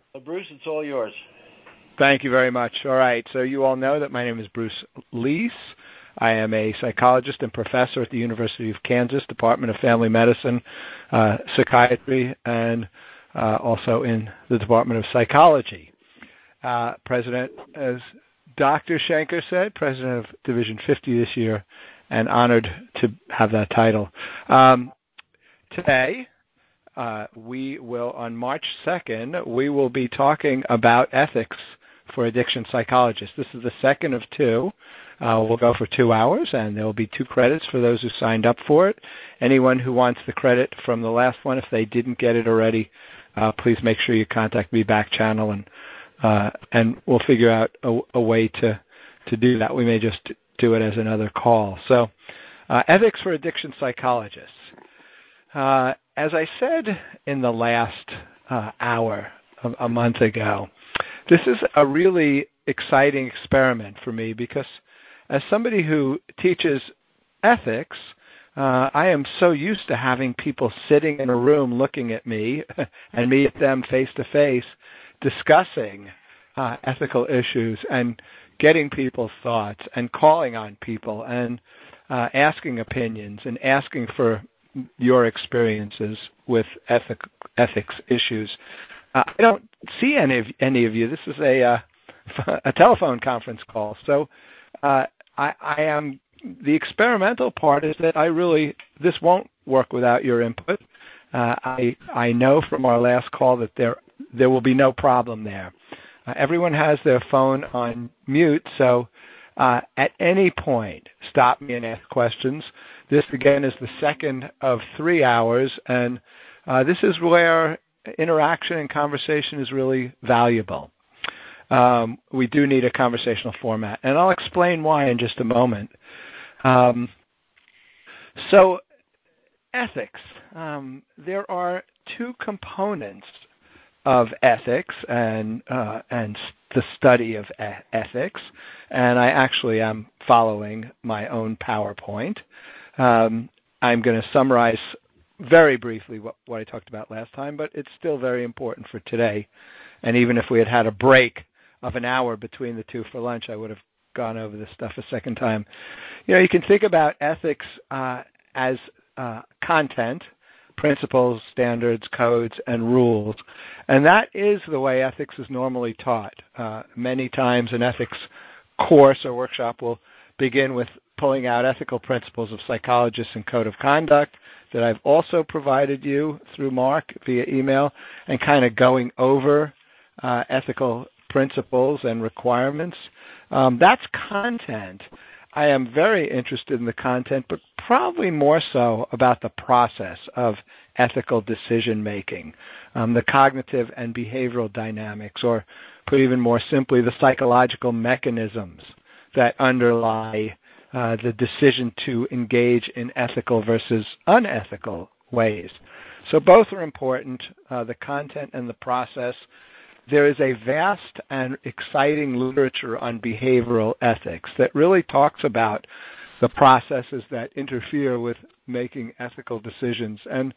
Bruce, it's all yours. Thank you very much. All right, so you all know that my name is Bruce Leese. I am a psychologist and professor at the University of Kansas, Department of Family Medicine, Psychiatry, and also in the Department of Psychology. President, as Dr. Schenker said, President of Division 50 this year, and honored to have that title. Today, we will, on March 2nd, we will be talking about ethics for addiction psychologists. This is the second of two. We'll go for 2 hours, and there will be 2 credits for those who signed up for it. Anyone who wants the credit from the last one, if they didn't get it already, please make sure you contact me back channel, and we'll figure out a way to do that. We may just do it as another call. So, ethics for addiction psychologists. As I said in the last hour a month ago, this is a really exciting experiment for me because as somebody who teaches ethics, I am so used to having people sitting in a room looking at me and me at them face to face discussing ethical issues and getting people's thoughts and calling on people and asking opinions and asking for your experiences with ethics issues. I don't see any of you. This is a telephone conference call. So I am, the experimental part is that this won't work without your input. I know from our last call that there will be no problem there. Everyone has their phone on mute, so at any point, stop me and ask questions. This, again, is the second of 3 hours, and this is where interaction and conversation is really valuable. We do need a conversational format, and I'll explain why in just a moment. So, ethics. There are 2 components of ethics and the study of ethics, and I actually am following my own PowerPoint. I'm going to summarize very briefly what I talked about last time, but it's still very important for today. And even if we had had a break of an hour between the 2 for lunch, I would have gone over this stuff a second time. You can think about ethics as content, principles, standards, codes, and rules. And that is the way ethics is normally taught. Many times an ethics course or workshop will begin with pulling out ethical principles of psychologists and code of conduct that I've also provided you through Mark via email, and kind of going over ethical principles and requirements. That's content. I am very interested in the content, but probably more so about the process of ethical decision-making, the cognitive and behavioral dynamics, or put even more simply, the psychological mechanisms that underlie the decision to engage in ethical versus unethical ways. So both are important, the content and the process. There is a vast and exciting literature on behavioral ethics that really talks about the processes that interfere with making ethical decisions. And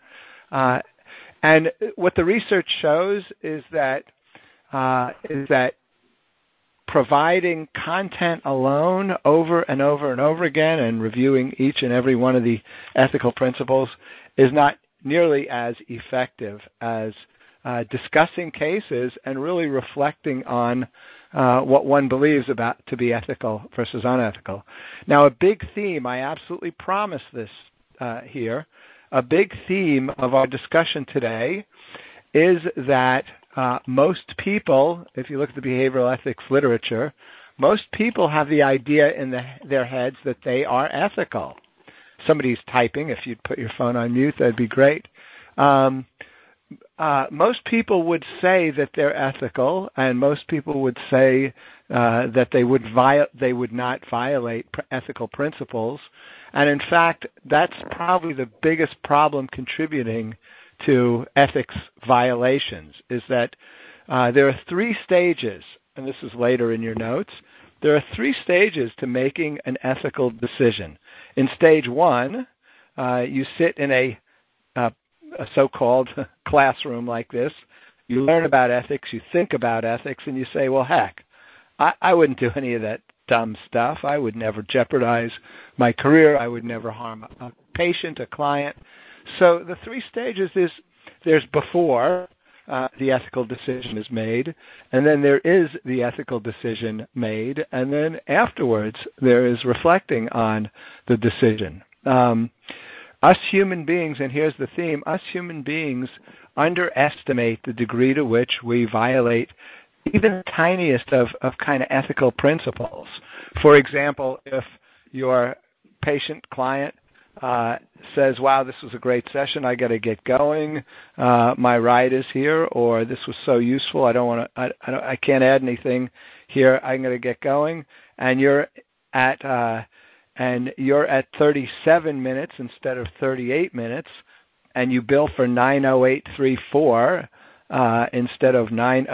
what the research shows is that providing content alone over and over and over again and reviewing each and every one of the ethical principles is not nearly as effective as discussing cases and really reflecting on what one believes about to be ethical versus unethical. Now, a big theme, I absolutely promise this here, a big theme of our discussion today is that most people, if you look at the behavioral ethics literature, most people have the idea in their heads that they are ethical. Somebody's typing. If you'd put your phone on mute, that'd be great. Most people would say that they're ethical, and most people would say that they would not violate ethical principles. And in fact, that's probably the biggest problem contributing to ethics violations, is that there are 3 stages, and this is later in your notes. There are 3 stages to making an ethical decision. In stage 1, you sit in a so-called classroom like this. you learn about ethics, you think about ethics, and you say, well, heck, I wouldn't do any of that dumb stuff. I would never jeopardize my career. I would never harm a patient, a client. So the 3 stages is there's before the ethical decision is made, and then there is the ethical decision made, and then afterwards there is reflecting on the decision. Us human beings, and here's the theme, us human beings underestimate the degree to which we violate even the tiniest of kind of ethical principles. For example, if your patient client says, wow, this was a great session, I got to get going, my ride is here, or this was so useful, I can't add anything here, I'm going to get going, and you're at 37 minutes instead of 38 minutes, and you bill for 90834 instead of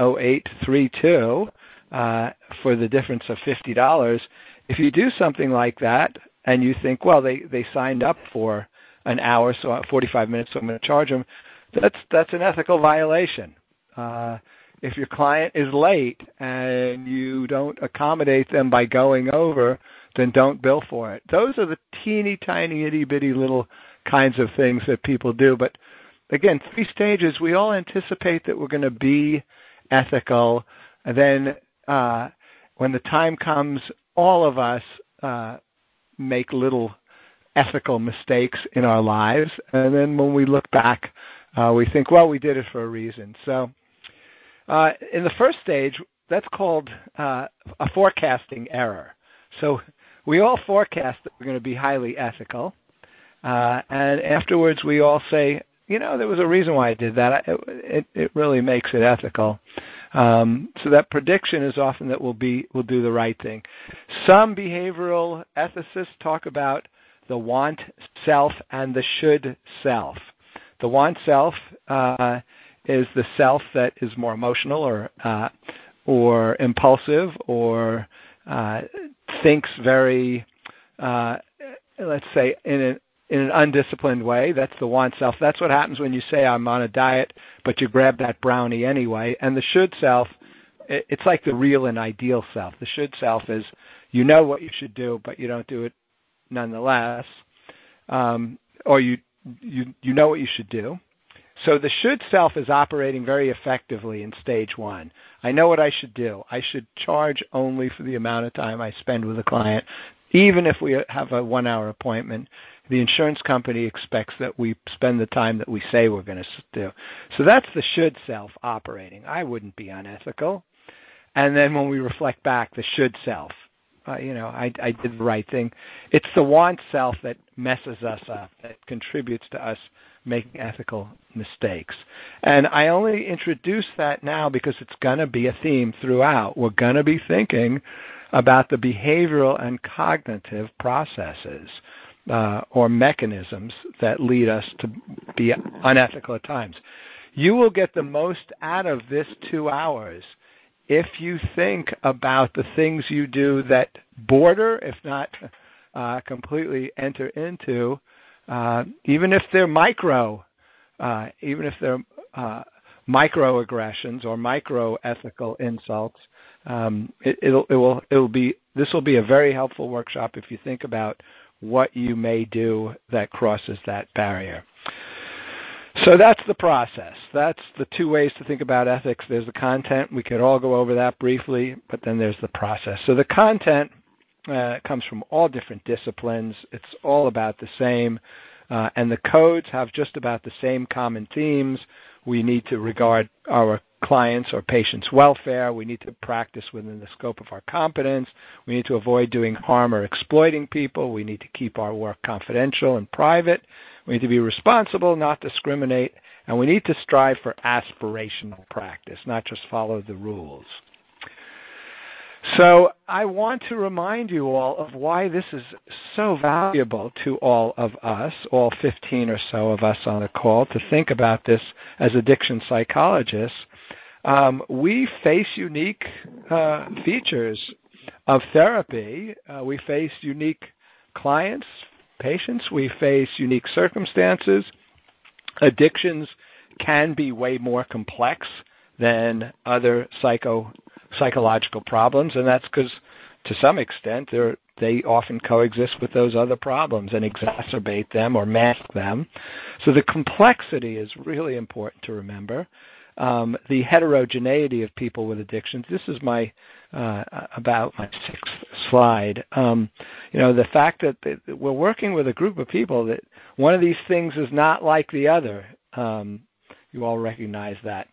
90832 for the difference of $50. If you do something like that and you think, well, they signed up for an hour, so 45 minutes, so I'm going to charge them, that's an ethical violation. If your client is late and you don't accommodate them by going over, then don't bill for it. Those are the teeny tiny itty bitty little kinds of things that people do. But again, 3 stages, we all anticipate that we're going to be ethical. And then when the time comes, all of us make little ethical mistakes in our lives. And then when we look back, we think, well, we did it for a reason. So in the first stage, that's called a forecasting error. So we all forecast that we're going to be highly ethical. And afterwards, we all say, there was a reason why I did that. It really makes it ethical. So that prediction is often that we'll do the right thing. Some behavioral ethicists talk about the want self and the should self. The want self is the self that is more emotional or impulsive or thinks very, let's say, in an undisciplined way. That's the want self. That's what happens when you say, I'm on a diet, but you grab that brownie anyway. And the should self, it's like the real and ideal self. The should self is, you know what you should do, but you don't do it nonetheless. Or you know what you should do. So the should self is operating very effectively in stage 1. I know what I should do. I should charge only for the amount of time I spend with a client. Even if we have a 1-hour appointment, the insurance company expects that we spend the time that we say we're going to do. So that's the should self operating. I wouldn't be unethical. And then when we reflect back, the should self, I did the right thing. It's the want self that messes us up, that contributes to us making ethical mistakes. And I only introduce that now because it's going to be a theme throughout. We're going to be thinking about the behavioral and cognitive processes or mechanisms that lead us to be unethical at times. You will get the most out of this 2 hours if you think about the things you do that border, if not completely enter into, even if they're microaggressions or microethical insults. This will be a very helpful workshop if you think about what you may do that crosses that barrier. So that's the process. That's the 2 ways to think about ethics. There's the content. We could all go over that briefly, but then there's the process. So the content comes from all different disciplines. It's all about the same. And the codes have just about the same common themes. We need to regard our clients' or patients' welfare. We need to practice within the scope of our competence. We need to avoid doing harm or exploiting people. We need to keep our work confidential and private. We need to be responsible, not discriminate. And we need to strive for aspirational practice, not just follow the rules. So I want to remind you all of why this is so valuable to all of us, all 15 or so of us on the call, to think about this as addiction psychologists. We face unique features of therapy. We face unique clients, patients. We face unique circumstances. Addictions can be way more complex than other psychological problems, and that's because, to some extent, they often coexist with those other problems and exacerbate them or mask them. So the complexity is really important to remember. The heterogeneity of people with addictions. This is about my sixth slide. The fact that we're working with a group of people that one of these things is not like the other. You all recognize that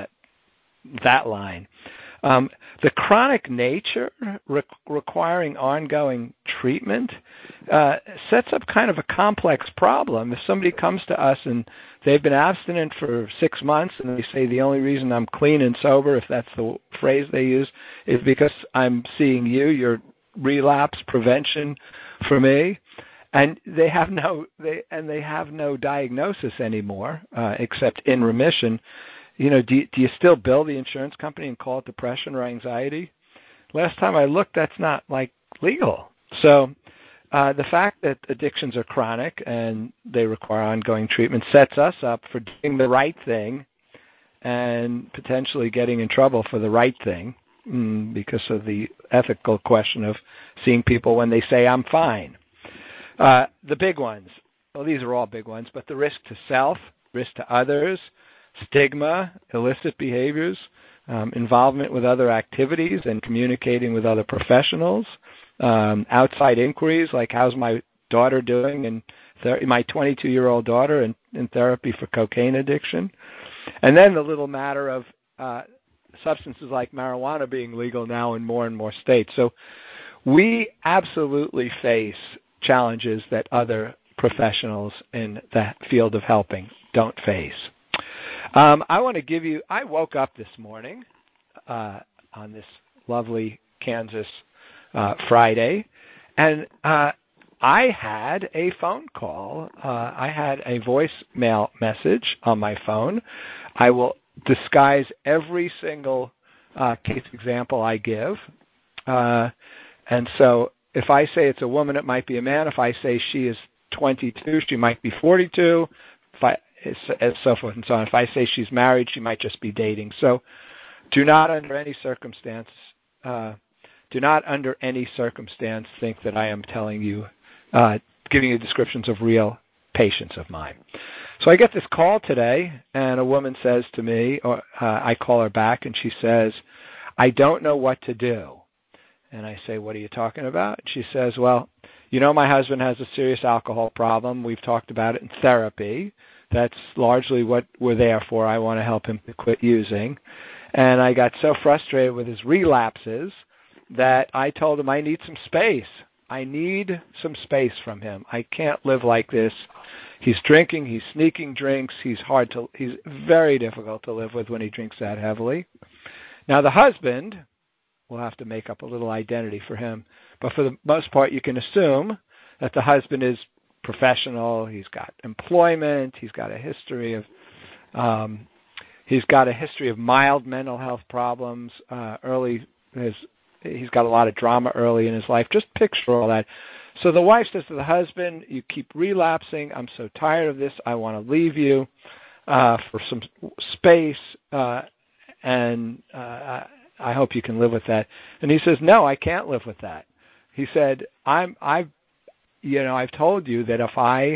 line. The chronic nature requiring ongoing treatment sets up kind of a complex problem. If somebody comes to us and they've been abstinent for 6 months and they say the only reason I'm clean and sober, if that's the phrase they use, is because I'm seeing you're relapse prevention for me, and they have no diagnosis anymore except in remission. Do you still bill the insurance company and call it depression or anxiety? Last time I looked, that's not legal. So the fact that addictions are chronic and they require ongoing treatment sets us up for doing the right thing and potentially getting in trouble for the right thing because of the ethical question of seeing people when they say I'm fine. The big ones, well, these are all big ones, but the risk to self, risk to others, stigma, illicit behaviors, involvement with other activities and communicating with other professionals, outside inquiries like how's my daughter doing, and my 22-year-old daughter in therapy for cocaine addiction, and then the little matter of substances like marijuana being legal now in more and more states. So we absolutely face challenges that other professionals in the field of helping don't face. I want to give you, I woke up this morning on this lovely Kansas Friday, and I had a phone call. I had a voicemail message on my phone. I will disguise every single case example I give. And so if I say it's a woman, it might be a man. If I say she is 22, she might be 42. As so forth and so on. If I say she's married, she might just be dating. So do not under any circumstance think that I am telling you, giving you descriptions of real patients of mine. So I get this call today, and a woman says to me, or I call her back, and she says, I don't know what to do. And I say, what are you talking about? She says, well, my husband has a serious alcohol problem. We've talked about it in therapy. That's largely what we're there for. I want to help him to quit using. And I got so frustrated with his relapses that I told him I need some space. I need some space from him. I can't live like this. He's drinking. He's sneaking drinks. He's very difficult to live with when he drinks that heavily. Now, the husband, we'll have to make up a little identity for him. But for the most part, you can assume that the husband is professional. He's got employment. He's got a history of mild mental health problems early. He's got a lot of drama early in his life. Just picture all that. So the wife says to the husband, you keep relapsing. I'm so tired of this. I want to leave you for some space, and I hope you can live with that. And he says, no, I can't live with that. He said, I've told you that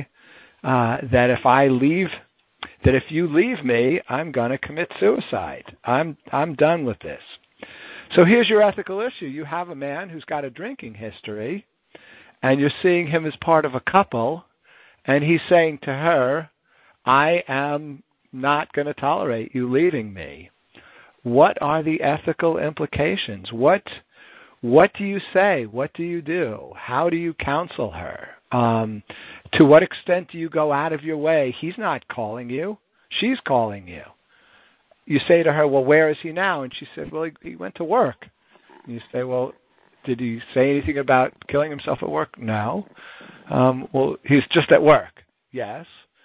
if you leave me, I'm going to commit suicide. I'm done with this. So here's your ethical issue. You have a man who's got a drinking history, and you're seeing him as part of a couple, and he's saying to her, I am not going to tolerate you leaving me. What are the ethical implications? What do you say? What do you do? How do you counsel her? To what extent do you go out of your way? He's not calling you. She's calling you. You say to her, well, where is he now? And she said, well, he went to work. And you say, well, did he say anything about killing himself at work? No. Well, he's just at work. Yes.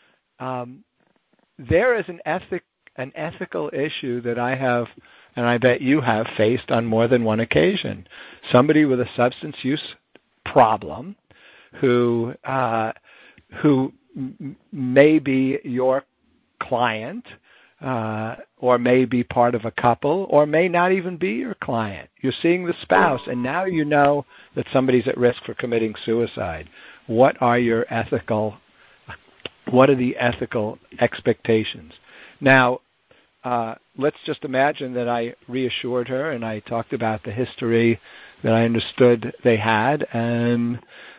There is an ethical issue that I have, and I bet you have faced on more than one occasion. Somebody with a substance use problem who may be your client, or may be part of a couple, or may not even be your client. You're seeing the spouse, and now you know that somebody's at risk for committing suicide. What are the ethical expectations? Now, let's just imagine that I reassured her and I talked about the history that I understood they had, and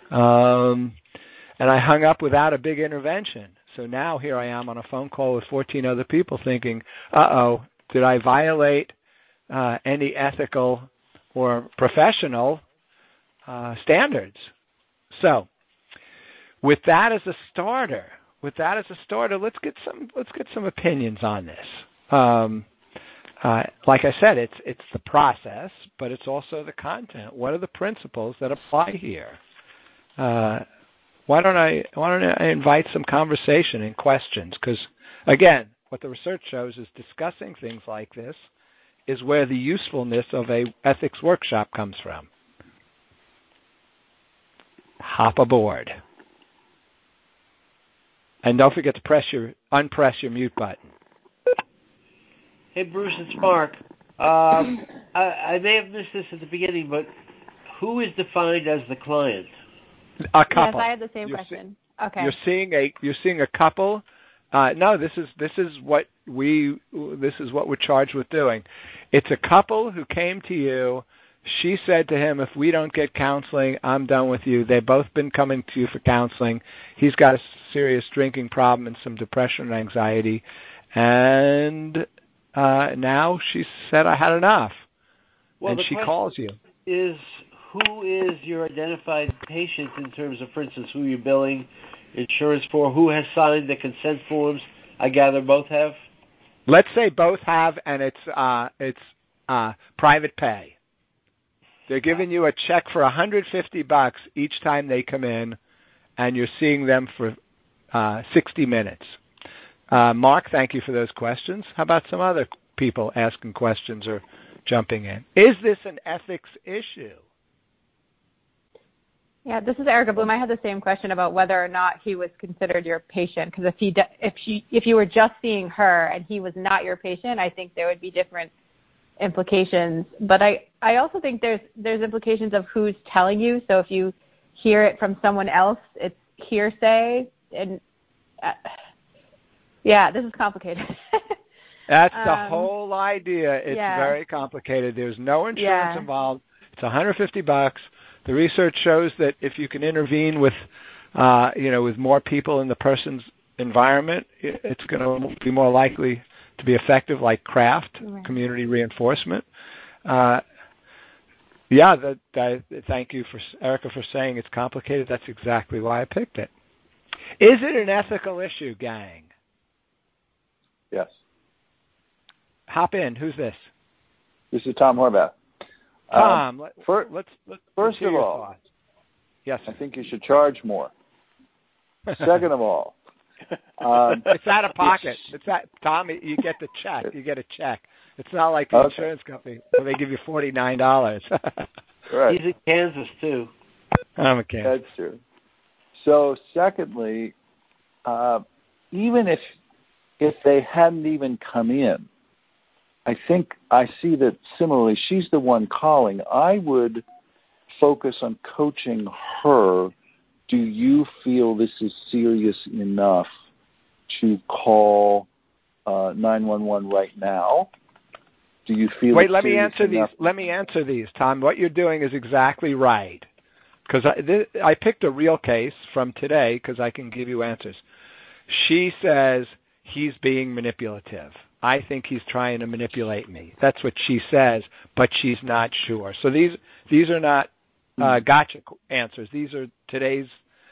I hung up without a big intervention. So now here I am on a phone call with 14 other people thinking, did I violate any ethical or professional standards? So with that as a starter, let's get some opinions on this. Like I said, it's the process, but it's also the content. What are the principles that apply here? Why don't I invite some conversation and questions? Because, again, what the research shows is discussing things like this is where the usefulness of a ethics workshop comes from. Hop aboard. And don't forget to unpress your mute button. Hey, Bruce, it's Mark. I may have missed this at the beginning, but who is defined as the client? A couple. Yes, I had the same question. Okay. You're seeing a couple. No, this is what we're charged with doing. It's a couple who came to you. She said to him, "If we don't get counseling, I'm done with you." They've both been coming to you for counseling. He's got a serious drinking problem and some depression and anxiety, and now she said, "I had enough," and she calls you. Who is your identified patient in terms of, for instance, who you're billing insurance for? Who has signed the consent forms? I gather both have? Let's say both have, and it's private pay. They're giving you a check for $150 each time they come in, and you're seeing them for 60 minutes. Mark, thank you for those questions. How about some other people asking questions or jumping in? Is this an ethics issue? Yeah, this is Erica Bloom. I had the same question about whether or not he was considered your patient, because if you were just seeing her and he was not your patient, I think there would be different implications. But I also think there's implications of who's telling you. So if you hear it from someone else, it's hearsay. And this is complicated. That's the whole idea. It's very complicated. There's no insurance involved. It's $150. The research shows that if you can intervene with more people in the person's environment, it's going to be more likely to be effective, like CRAFT, community reinforcement. Thank you, Erica, for saying it's complicated. That's exactly why I picked it. Is it an ethical issue, gang? Yes. Hop in. Who's this? This is Tom Horvath. Tom, first of all, yes, I think you should charge more. Second of all, it's out of pocket. Tom. You get the check. You get a check. It's not like the insurance company where they give you $49. Right. He's in Kansas too. I'm in Kansas. That's true. So, secondly, even if they hadn't even come in, I think I see that similarly. She's the one calling. I would focus on coaching her. Do you feel this is serious enough to call 911 right now? Do you feel? Wait, let me answer these. Let me answer these, Tom. What you're doing is exactly right. Because I picked a real case from today because I can give you answers. She says he's being manipulative. I think he's trying to manipulate me. That's what she says, but she's not sure. So these are not gotcha answers. These are today's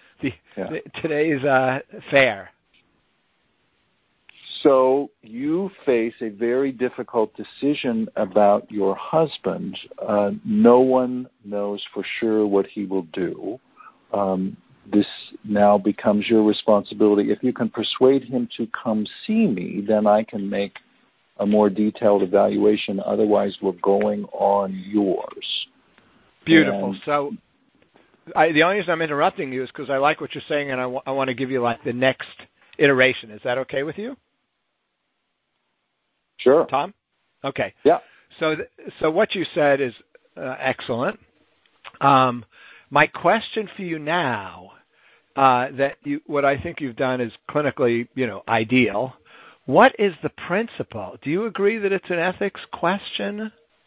fair. So you face a very difficult decision about your husband. No one knows for sure what he will do. This now becomes your responsibility. If you can persuade him to come see me, then I can make a more detailed evaluation. Otherwise, we're going on yours. Beautiful. And so the only reason I'm interrupting you is because I like what you're saying, and I want to give you like the next iteration. Is that okay with you? Sure. Tom? Okay. Yeah. So what you said is excellent. My question for you now, what I think you've done is clinically, ideal. What is the principle? Do you agree that it's an ethics question?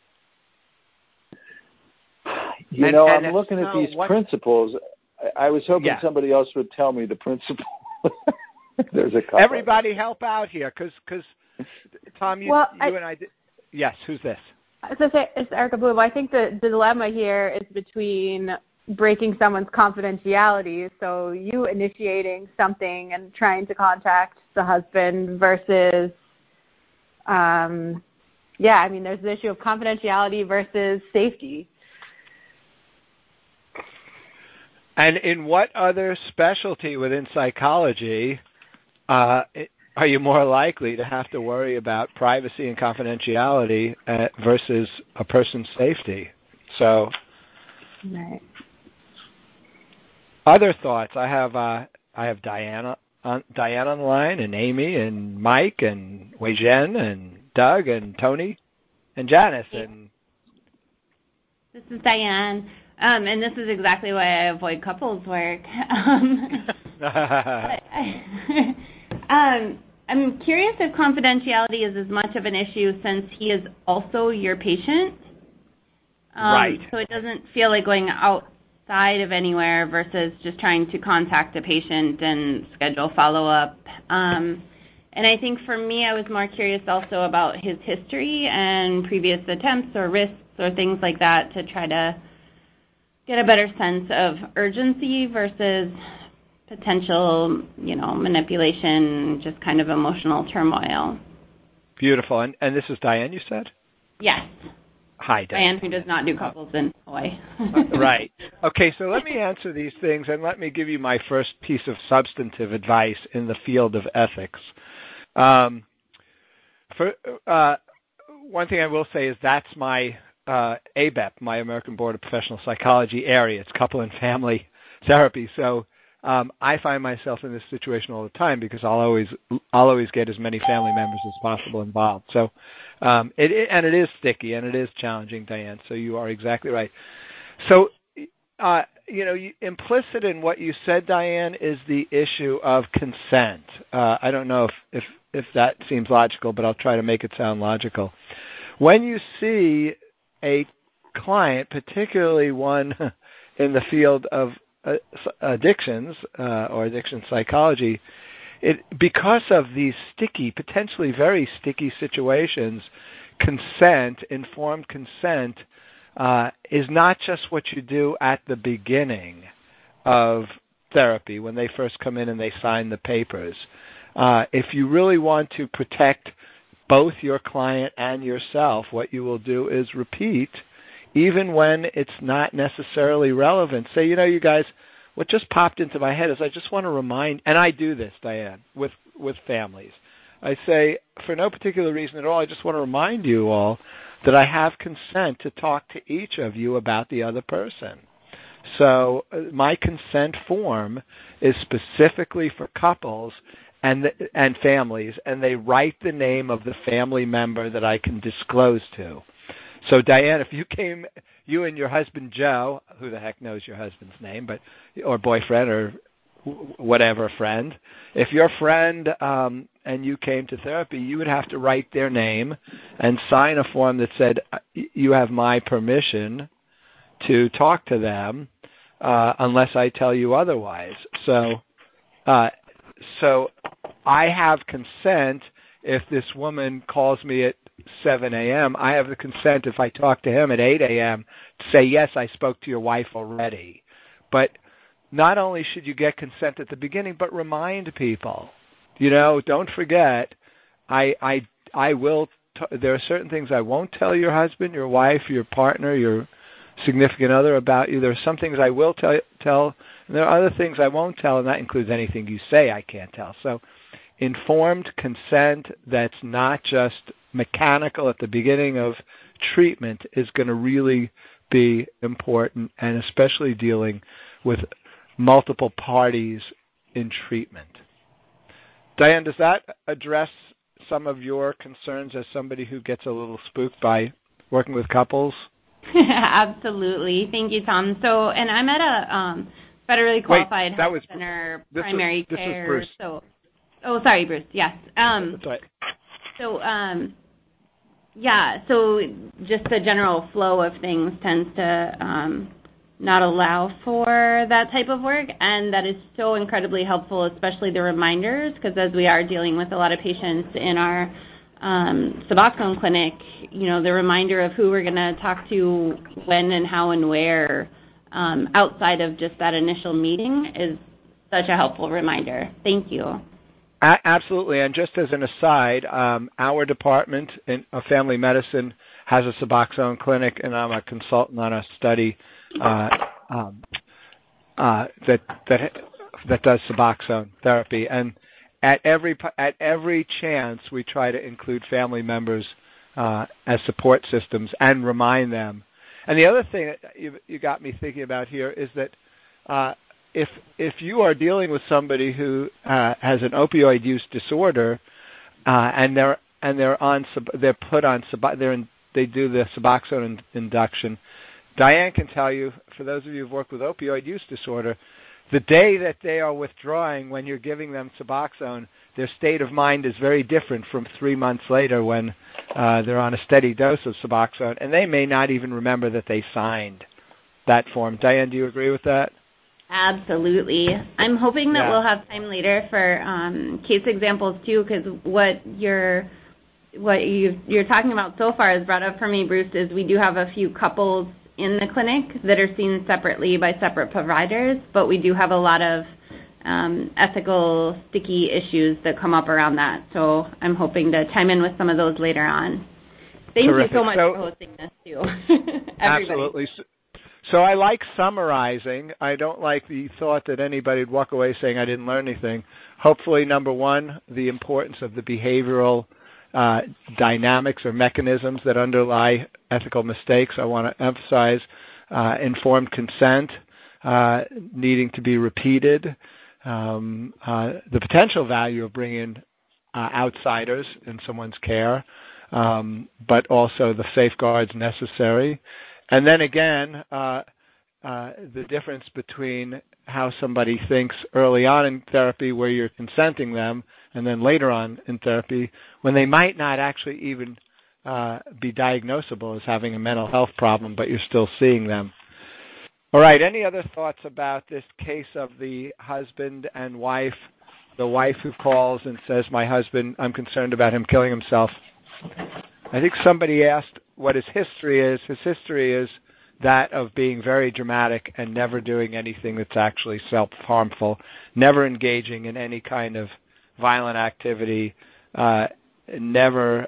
I'm looking at these principles. I was hoping somebody else would tell me the principle. There's a couple. Everybody help out here, because Tom, you and I did. Yes, who's this? It's Erica Bloom. I think the dilemma here is between breaking someone's confidentiality, so you initiating something and trying to contact the husband versus, there's the issue of confidentiality versus safety. And in what other specialty within psychology are you more likely to have to worry about privacy and confidentiality versus a person's safety? So, right. Other thoughts. I have Diana on the line, and Amy, and Mike, and Wei Zhen, and Doug, and Tony, and Janice. And this is Diane. And this is exactly why I avoid couples work. I'm curious if confidentiality is as much of an issue since he is also your patient. Right. So it doesn't feel like going outside of anywhere versus just trying to contact a patient and schedule follow-up. And I think for me, I was more curious also about his history and previous attempts or risks or things like that to try to get a better sense of urgency versus potential, manipulation, just kind of emotional turmoil. Beautiful. And this is Diane, you said? Yes. Hi, Diane, who does not do couples in Hawaii. Right. Okay, so let me answer these things, and let me give you my first piece of substantive advice in the field of ethics. One thing I will say is that's my ABEP, my American Board of Professional Psychology area. It's couple and family therapy. So I find myself in this situation all the time because I'll always get as many family members as possible involved. So it is sticky and it is challenging, Diane. So you are exactly right. So implicit in what you said, Diane, is the issue of consent. I don't know if that seems logical, but I'll try to make it sound logical. When you see a client, particularly one in the field of addictions or addiction psychology, because of these potentially very sticky situations, informed consent, is not just what you do at the beginning of therapy when they first come in and they sign the papers. If you really want to protect both your client and yourself, what you will do is repeat, even when it's not necessarily relevant. Say, you guys, what just popped into my head is I just want to remind, and I do this, Diane, with families. I say, for no particular reason at all, I just want to remind you all that I have consent to talk to each of you about the other person. So my consent form is specifically for couples and families, and they write the name of the family member that I can disclose to. So, Diane, if you and your husband Joe, who the heck knows your husband's name, or boyfriend or whatever friend, if your friend and you came to therapy, you would have to write their name and sign a form that said, you have my permission to talk to them unless I tell you otherwise. So I have consent if this woman calls me at 7 a.m. I have the consent if I talk to him at 8 a.m. to say, yes, I spoke to your wife already. But not only should you get consent at the beginning, but remind people. Don't forget, I will. There are certain things I won't tell your husband, your wife, your partner, your significant other about you. There are some things I will tell, and there are other things I won't tell, and that includes anything you say I can't tell. So informed consent that's not just mechanical at the beginning of treatment is going to really be important, and especially dealing with multiple parties in treatment. Diane, does that address some of your concerns as somebody who gets a little spooked by working with couples? Absolutely. Thank you, Tom. So, and I'm at a federally qualified health center, primary care. This is Bruce. So, sorry, Bruce. Yes. That's right. So, so just the general flow of things tends to not allow for that type of work, and that is so incredibly helpful, especially the reminders, because as we are dealing with a lot of patients in our Suboxone clinic, the reminder of who we're going to talk to, when and how and where, outside of just that initial meeting is such a helpful reminder. Thank you. Absolutely. And just as an aside, our department of family medicine has a Suboxone clinic, and I'm a consultant on a study that does Suboxone therapy. And at every chance, we try to include family members as support systems and remind them. And the other thing that you got me thinking about here is that if you are dealing with somebody who has an opioid use disorder and they do the Suboxone induction, Diane can tell you, for those of you who've worked with opioid use disorder, the day that they are withdrawing when you're giving them Suboxone, their state of mind is very different from 3 months later when they're on a steady dose of Suboxone, and they may not even remember that they signed that form. Diane, do you agree with that? Absolutely. I'm hoping that we'll have time later for case examples too, because what you're talking about so far has brought up for me, Bruce, is we do have a few couples in the clinic that are seen separately by separate providers, but we do have a lot of ethical, sticky issues that come up around that. So I'm hoping to chime in with some of those later on. Thank Terrific. you so much for hosting this, too. Absolutely. So I like summarizing. I don't like the thought that anybody would walk away saying I didn't learn anything. Hopefully, number one, the importance of the behavioral dynamics or mechanisms that underlie ethical mistakes. I want to emphasize informed consent, needing to be repeated, the potential value of bringing outsiders in someone's care, but also the safeguards necessary. And then again, the difference between how somebody thinks early on in therapy where you're consenting them, and then later on in therapy when they might not actually even be diagnosable as having a mental health problem, but you're still seeing them. All right, any other thoughts about this case of the husband and wife, the wife who calls and says, my husband, I'm concerned about him killing himself? I think somebody asked what his history is. His history is that of being very dramatic and never doing anything that's actually self-harmful, never engaging in any kind of violent activity, never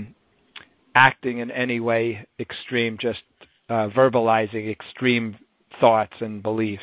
acting in any way extreme, just verbalizing extreme thoughts and beliefs.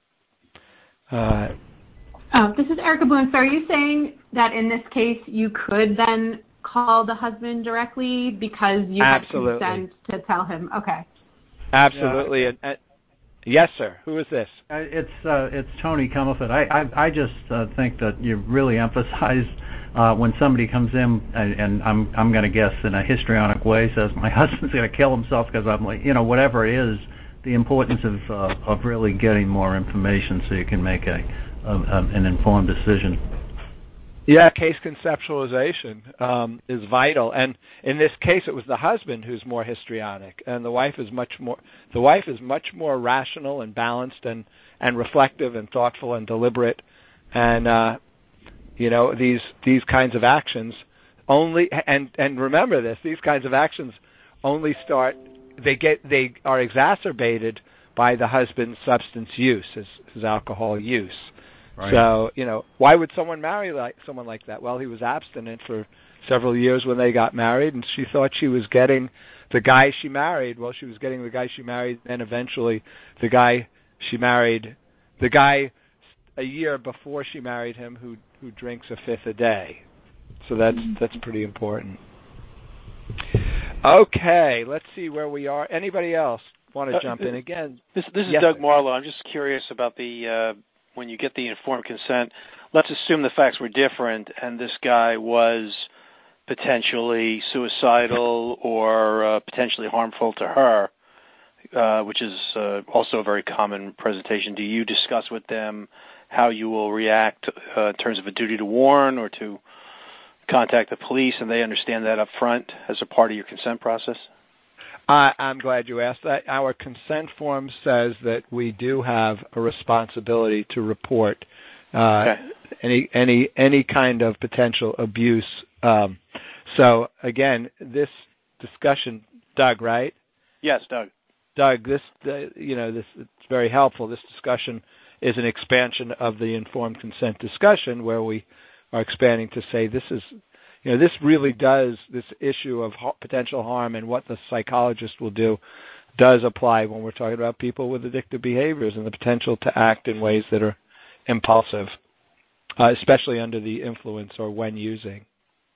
This is Erica Boone. So are you saying that in this case you could then call the husband directly because you had consent to tell him? Okay. Absolutely. And yes, sir. Who is this? It's Tony Comelford. I just think that you really emphasize when somebody comes in and I'm going to guess in a histrionic way says my husband's going to kill himself because I'm like, whatever it is, the importance of really getting more information so you can make an informed decision. Yeah, case conceptualization is vital, and in this case, it was the husband who's more histrionic, and the wife is much more rational and balanced and reflective and thoughtful and deliberate, and these kinds of actions only and remember this, these kinds of actions only start. They are exacerbated by the husband's substance use, his alcohol use. Right. So, why would someone marry someone like that? Well, he was abstinent for several years when they got married, and she thought she was getting the guy she married. Well, she was getting the guy she married, and eventually the guy she married, the guy a year before she married him who drinks a fifth a day. So that's pretty important. Okay, let's see where we are. Anybody else want to jump in again? This is Doug Marlowe. I'm just curious about the when you get the informed consent. Let's assume the facts were different, and this guy was potentially suicidal or potentially harmful to her, which is also a very common presentation, do you discuss with them how you will react in terms of a duty to warn or to contact the police, and they understand that up front as a part of your consent process? I'm glad you asked that. Our consent form says that we do have a responsibility to report any kind of potential abuse. So again, this discussion, Doug, right? Yes, Doug. Doug, this it's very helpful. This discussion is an expansion of the informed consent discussion, where we are expanding to say this is. This really does, this issue of potential harm and what the psychologist will do does apply when we're talking about people with addictive behaviors and the potential to act in ways that are impulsive, especially under the influence or when using.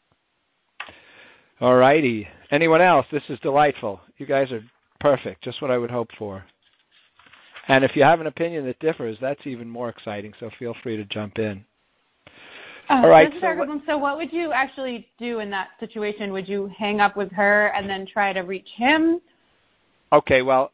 All righty. Anyone else? This is delightful. You guys are perfect, just what I would hope for. And if you have an opinion that differs, that's even more exciting, so feel free to jump in. All right. So what would you actually do in that situation? Would you hang up with her and then try to reach him? Okay. Well,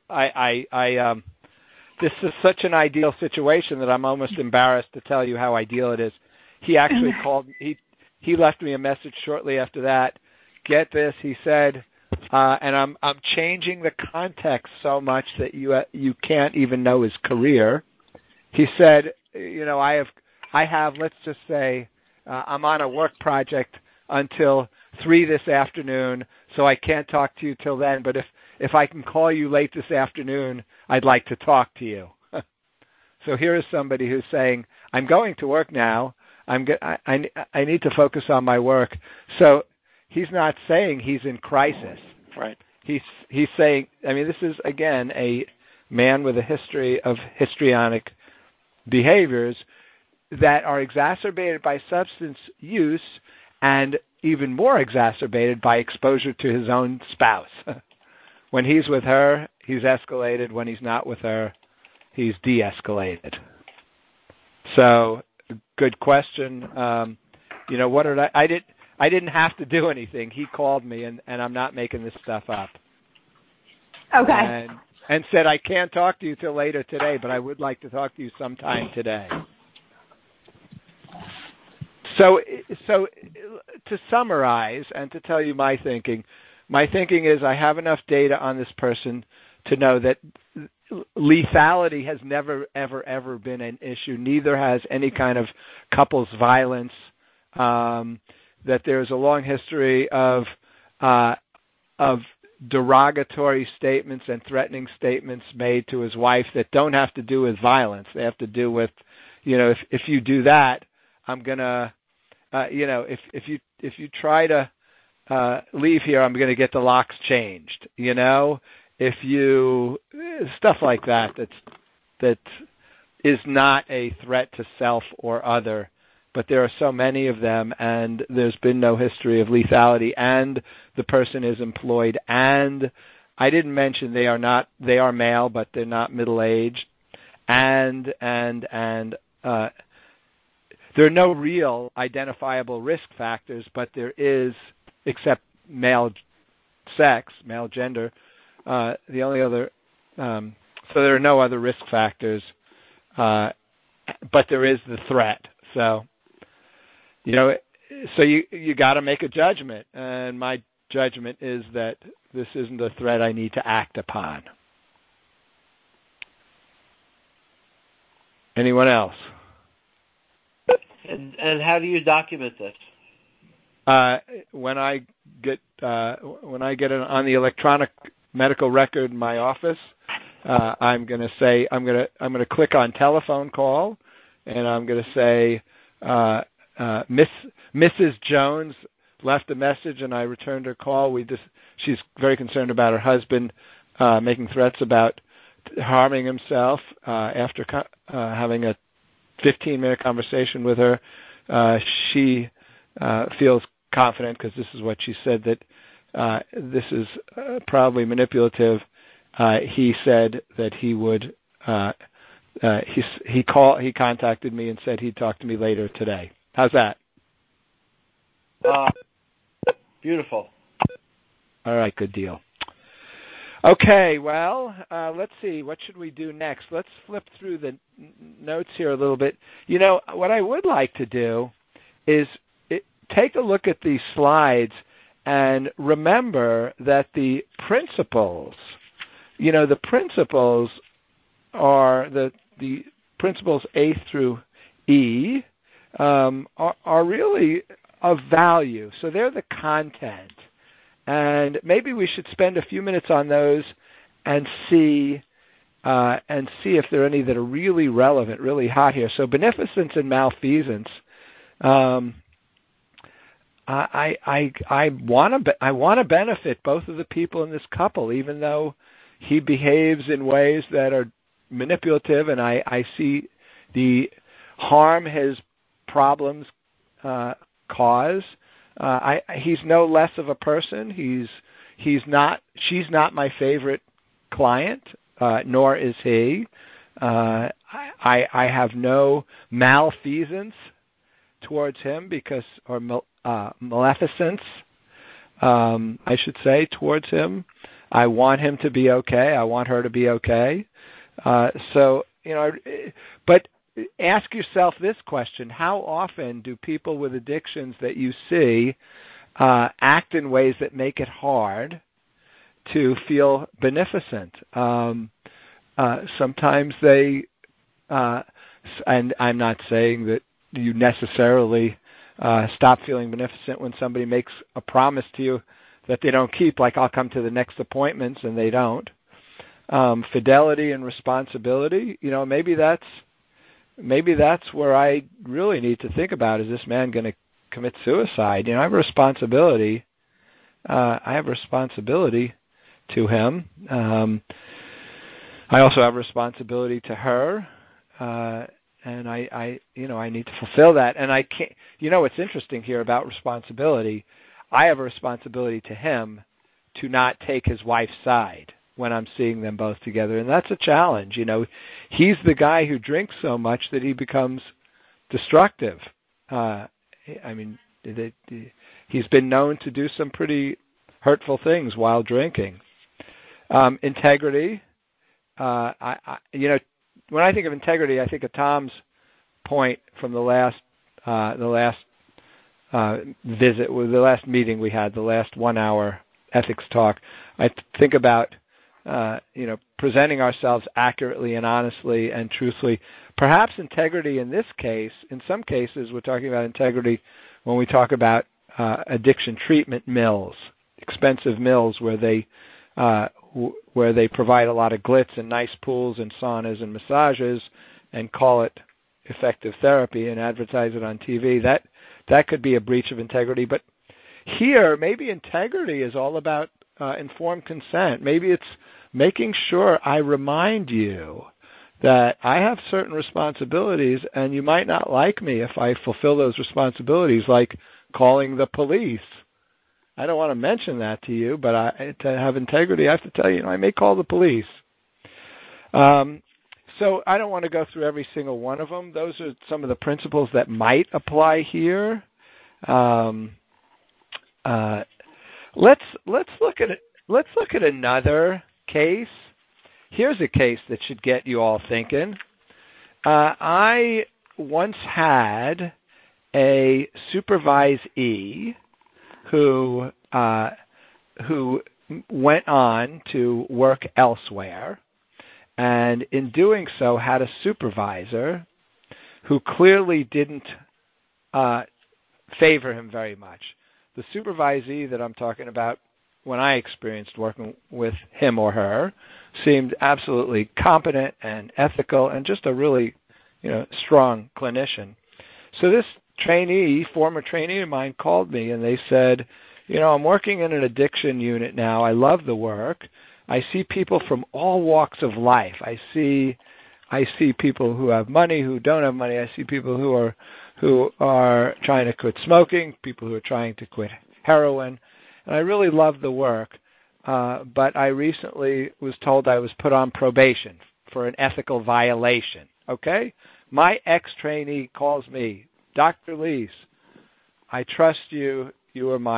this is such an ideal situation that I'm almost embarrassed to tell you how ideal it is. He actually called. He left me a message shortly after that. Get this, he said, and I'm changing the context so much that you can't even know his career. He said, I have. Let's just say. I'm on a work project until 3 this afternoon, so I can't talk to you till then. But if I can call you late this afternoon, I'd like to talk to you. So here is somebody who's saying, I'm going to work now. I need to focus on my work. So he's not saying he's in crisis. Right. He's saying, this is, again, a man with a history of histrionic behaviors that are exacerbated by substance use and even more exacerbated by exposure to his own spouse. When he's with her, he's escalated. When he's not with her, he's de-escalated. So, good question. What did I didn't have to do anything. He called me, and I'm not making this stuff up. Okay. And said, I can't talk to you till later today, but I would like to talk to you sometime today. So to summarize and to tell you my thinking is I have enough data on this person to know that lethality has never, ever, ever been an issue. Neither has any kind of couples violence. That there's a long history of derogatory statements and threatening statements made to his wife that don't have to do with violence. They have to do with, if you do that, I'm gonna, if you try to leave here, I'm gonna get the locks changed. If you stuff like that is not a threat to self or other, but there are so many of them, and there's been no history of lethality, and the person is employed, and I didn't mention they are male, but they're not middle-aged, and there are no real identifiable risk factors, but there is, except male sex, male gender, the only other, so there are no other risk factors, but there is the threat. So, you got to make a judgment, and my judgment is that this isn't a threat I need to act upon. Anyone else? And how do you document this? When I get it on the electronic medical record in my office, I'm going to say I'm going to click on telephone call, and I'm going to say Mrs. Jones left a message, and I returned her call. She's very concerned about her husband making threats about harming himself after having a 15-minute conversation with her. She feels confident, because this is what she said, that this is probably manipulative. He said that he would. He contacted me and said he'd talk to me later today. How's that? Beautiful. All right, good deal. Okay, well, let's see. What should we do next? Let's flip through the notes here a little bit. You know, what I would like to do is take a look at these slides and remember that the principles, the principles are the principles A through E are really of value. So they're the content. And maybe we should spend a few minutes on those and see if there are any that are really relevant, really hot here. So beneficence and malfeasance. I want to benefit both of the people in this couple, even though he behaves in ways that are manipulative, and I see the harm his problems cause. He's no less of a person. She's not my favorite client, nor is he. I have no malfeasance towards him or maleficence, I should say, towards him. I want him to be okay. I want her to be okay. But ask yourself this question: how often do people with addictions that you see act in ways that make it hard to feel beneficent? Sometimes they, and I'm not saying that you necessarily stop feeling beneficent when somebody makes a promise to you that they don't keep, like I'll come to the next appointments and they don't. Fidelity and responsibility, maybe that's where I really need to think about, is this man going to commit suicide? I have a responsibility. I have responsibility to him. I also have responsibility to her, and I need to fulfill that. And I can't. What's interesting here about responsibility? I have a responsibility to him to not take his wife's side when I'm seeing them both together, and that's a challenge. He's the guy who drinks so much that he becomes destructive. He's been known to do some pretty hurtful things while drinking. Integrity. When I think of integrity, I think of Tom's point from the last visit, the last meeting we had, the last 1 hour ethics talk. I think about presenting ourselves accurately and honestly and truthfully. Perhaps integrity in this case, in some cases, we're talking about integrity when we talk about addiction treatment mills, expensive mills where they provide a lot of glitz and nice pools and saunas and massages and call it effective therapy and advertise it on TV. That could be a breach of integrity. But here, maybe integrity is all about informed consent. Maybe it's making sure I remind you that I have certain responsibilities and you might not like me if I fulfill those responsibilities, like calling the police. I don't want to mention that to you, but to have integrity, I have to tell you, I may call the police. So I don't want to go through every single one of them. Those are some of the principles that might apply here. Let's look at another case. Here's a case that should get you all thinking. I once had a supervisee who went on to work elsewhere, and in doing so had a supervisor who clearly didn't favor him very much. The supervisee that I'm talking about, when I experienced working with him or her, seemed absolutely competent and ethical and just a really, strong clinician. So this former trainee of mine, called me and they said, I'm working in an addiction unit now. I love the work. I see people from all walks of life. I see people who have money, who don't have money. I see people who are trying to quit smoking, people who are trying to quit heroin. And I really love the work. But I recently was told I was put on probation for an ethical violation. Okay? My ex-trainee calls me, Dr. Leese, I trust you. You are my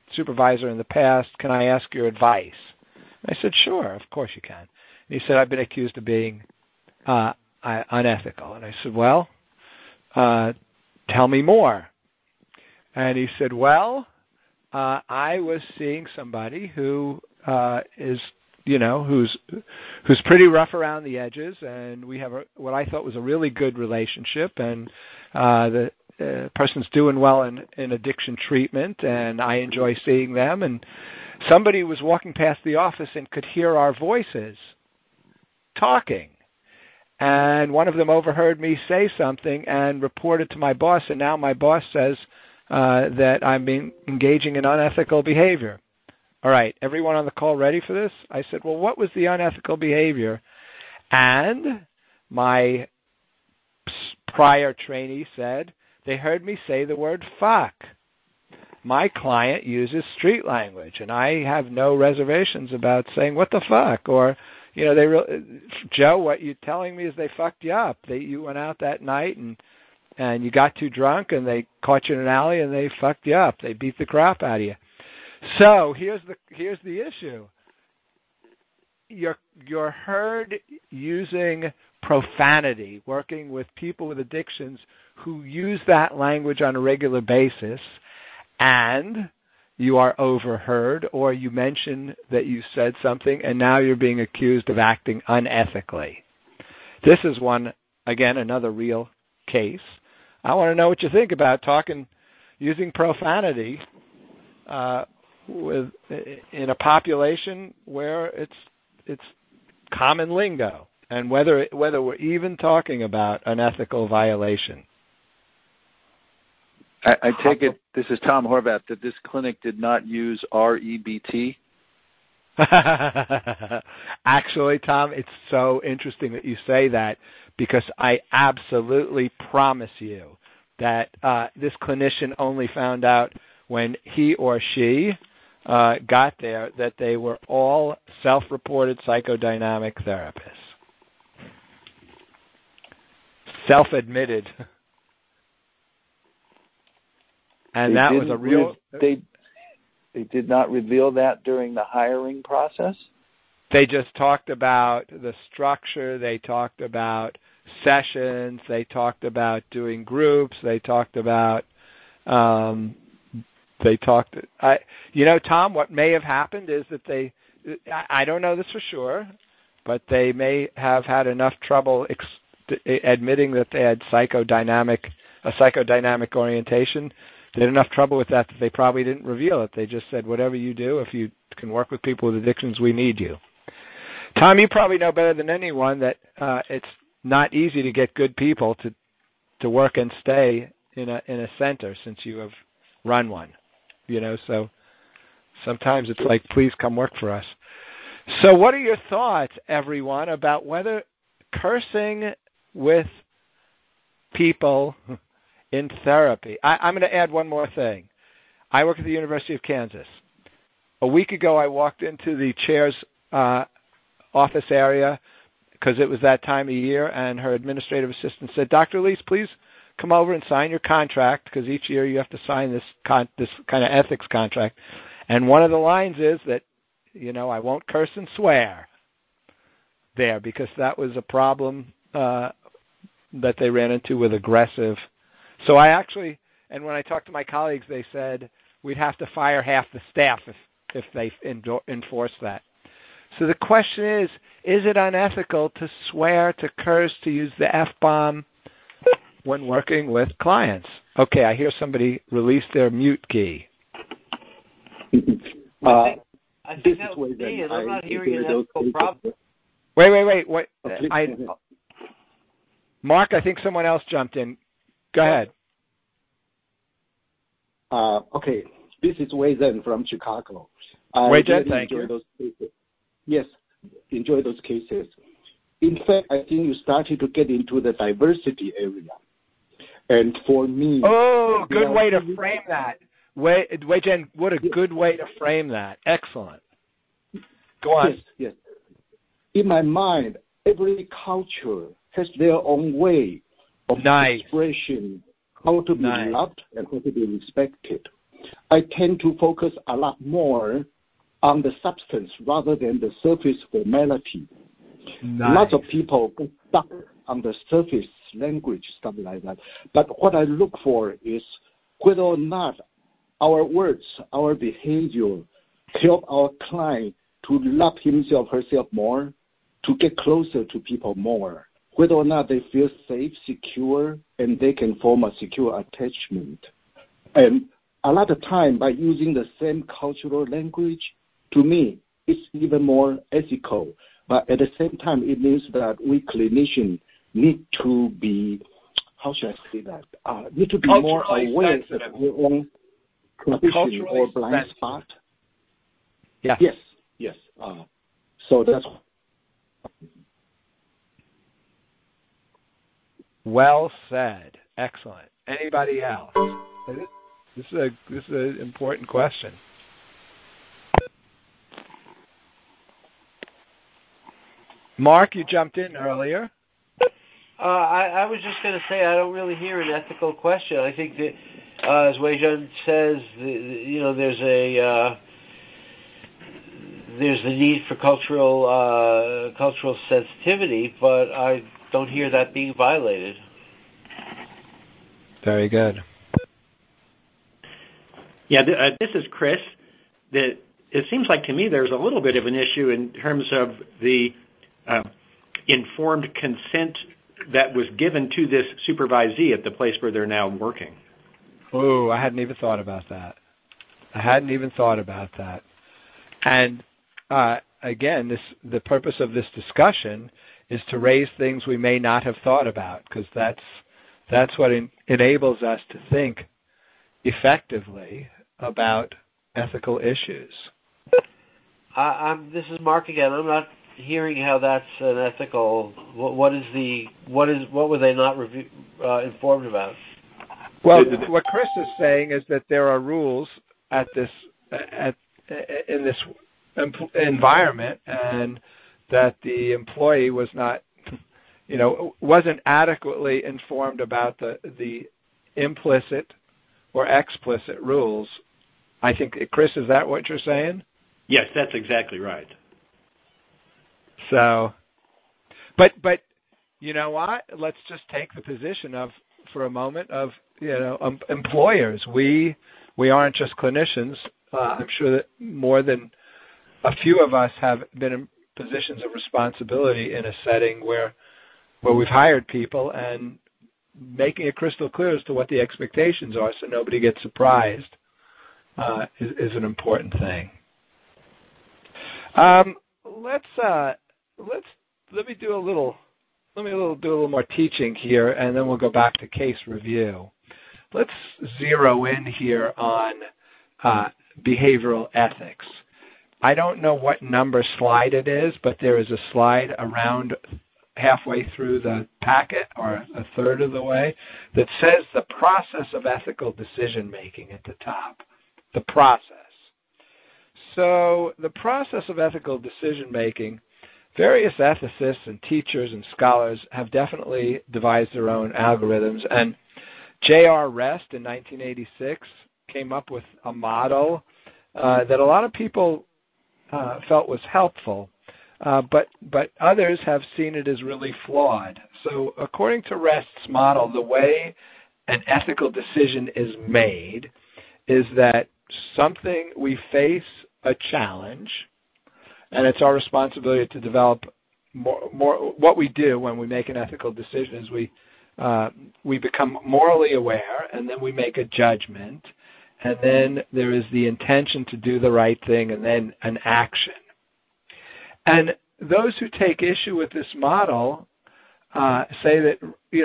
supervisor in the past. Can I ask your advice? And I said, sure, of course you can. And he said, I've been accused of being unethical. And I said, well, tell me more. And he said, well, I was seeing somebody who is, who's pretty rough around the edges, and we have what I thought was a really good relationship, and the person's doing well in addiction treatment, and I enjoy seeing them. And somebody was walking past the office and could hear our voices talking. And one of them overheard me say something and reported to my boss, and now my boss says that I'm engaging in unethical behavior. All right, everyone on the call ready for this? I said, well, what was the unethical behavior? And my prior trainee said, they heard me say the word fuck. My client uses street language, and I have no reservations about saying, what the fuck? Or, Joe, what you're telling me is they fucked you up. You went out that night and you got too drunk, and they caught you in an alley, and they fucked you up. They beat the crap out of you. So here's the issue. You're heard using profanity, working with people with addictions who use that language on a regular basis, and you are overheard, or you mention that you said something, and now you're being accused of acting unethically. This is another real case. I want to know what you think about using profanity in a population where it's common lingo, and whether we're even talking about an ethical violation. I take it, this is Tom Horvath, that this clinic did not use REBT? Actually, Tom, it's so interesting that you say that, because I absolutely promise you that this clinician only found out when he or she got there that they were all self-reported psychodynamic therapists. Self-admitted. And that was a real... They did not reveal that during the hiring process? They just talked about the structure. They talked about sessions. They talked about doing groups. They talked about... Tom, what may have happened is that I don't know this for sure, but they may have had enough trouble admitting that they had a psychodynamic orientation. They had enough trouble with that they probably didn't reveal it. They just said, whatever you do, if you can work with people with addictions, we need you. Tom, you probably know better than anyone that it's not easy to get good people to work and stay in a center since you have run one. So sometimes it's like, please come work for us. So what are your thoughts, everyone, about whether cursing with people in therapy? I'm going to add one more thing. I work at the University of Kansas. A week ago, I walked into the chair's office area because it was that time of year, and her administrative assistant said, Dr. Leese, please come over and sign your contract, because each year you have to sign this kind of ethics contract. And one of the lines is that, I won't curse and swear there, because that was a problem that they ran into with aggressive. So and when I talked to my colleagues, they said we'd have to fire half the staff if they enforce that. So the question is it unethical to swear, to curse, to use the F-bomb when working with clients? Okay, I hear somebody release their mute key. I think that was me, and I'm not hearing an ethical problem. Wait. Mark, I think someone else jumped in. Go ahead. Okay, this is Wei Zhen from Chicago. Wei Zhen, thank you. Those cases. Yes, enjoy those cases. In fact, I think you started to get into the diversity area. And for me... Oh, good way to frame that. Wei Zhen, what a good way to frame that. Excellent. Go on. Yes. In my mind, every culture has their own way of expression, how to be loved and how to be respected. I tend to focus a lot more on the substance rather than the surface formality. Nice. Lots of people get stuck on the surface language, stuff like that. But what I look for is whether or not our words, our behavior help our client to love himself, herself more, to get closer to people more, whether or not they feel safe, secure, and they can form a secure attachment. And a lot of time, by using the same cultural language, to me, it's even more ethical. But at the same time, it means that we clinicians need to be, how should I say that? Need to be more aware of our own condition or blind spot. Yes. Yes. So that's. Well said. Excellent. Anybody else? This is an important question. Mark, you jumped in earlier. I was just going to say I don't really hear an ethical question. I think that, as Wei-Jun says, there's the need for cultural sensitivity, but I don't hear that being violated. Very good. Yeah, this is Chris. It seems like to me there's a little bit of an issue in terms of the informed consent that was given to this supervisee at the place where they're now working. Oh, I hadn't even thought about that. And again, the purpose of this discussion is to raise things we may not have thought about, because that's what enables us to think effectively about ethical issues. This is Mark again. I'm not hearing how that's an ethical. What were they not informed about? Well, what Chris is saying is that there are rules in this environment, and that the employee was not, wasn't adequately informed about the implicit or explicit rules. I think, Chris, is that what you're saying? Yes, that's exactly right. So, but you know what? Let's just take the position for a moment of employers. We aren't just clinicians. I'm sure that more than a few of us have been in positions of responsibility in a setting where we've hired people, and making it crystal clear as to what the expectations are so nobody gets surprised is an important thing. Let me do a little more teaching here, and then we'll go back to case review. Let's zero in here on behavioral ethics. I don't know what number slide it is, but there is a slide around halfway through the packet, or a third of the way, that says the process of ethical decision making at the top. The process. So the process of ethical decision making, various ethicists and teachers and scholars have definitely devised their own algorithms, and J.R. Rest in 1986 came up with a model that a lot of people felt was helpful, but others have seen it as really flawed. So according to Rest's model, the way an ethical decision is made is that we face a challenge, and it's our responsibility to develop more. What we do when we make an ethical decision is we become morally aware, and then we make a judgment, and then there is the intention to do the right thing, and then an action. And those who take issue with this model say that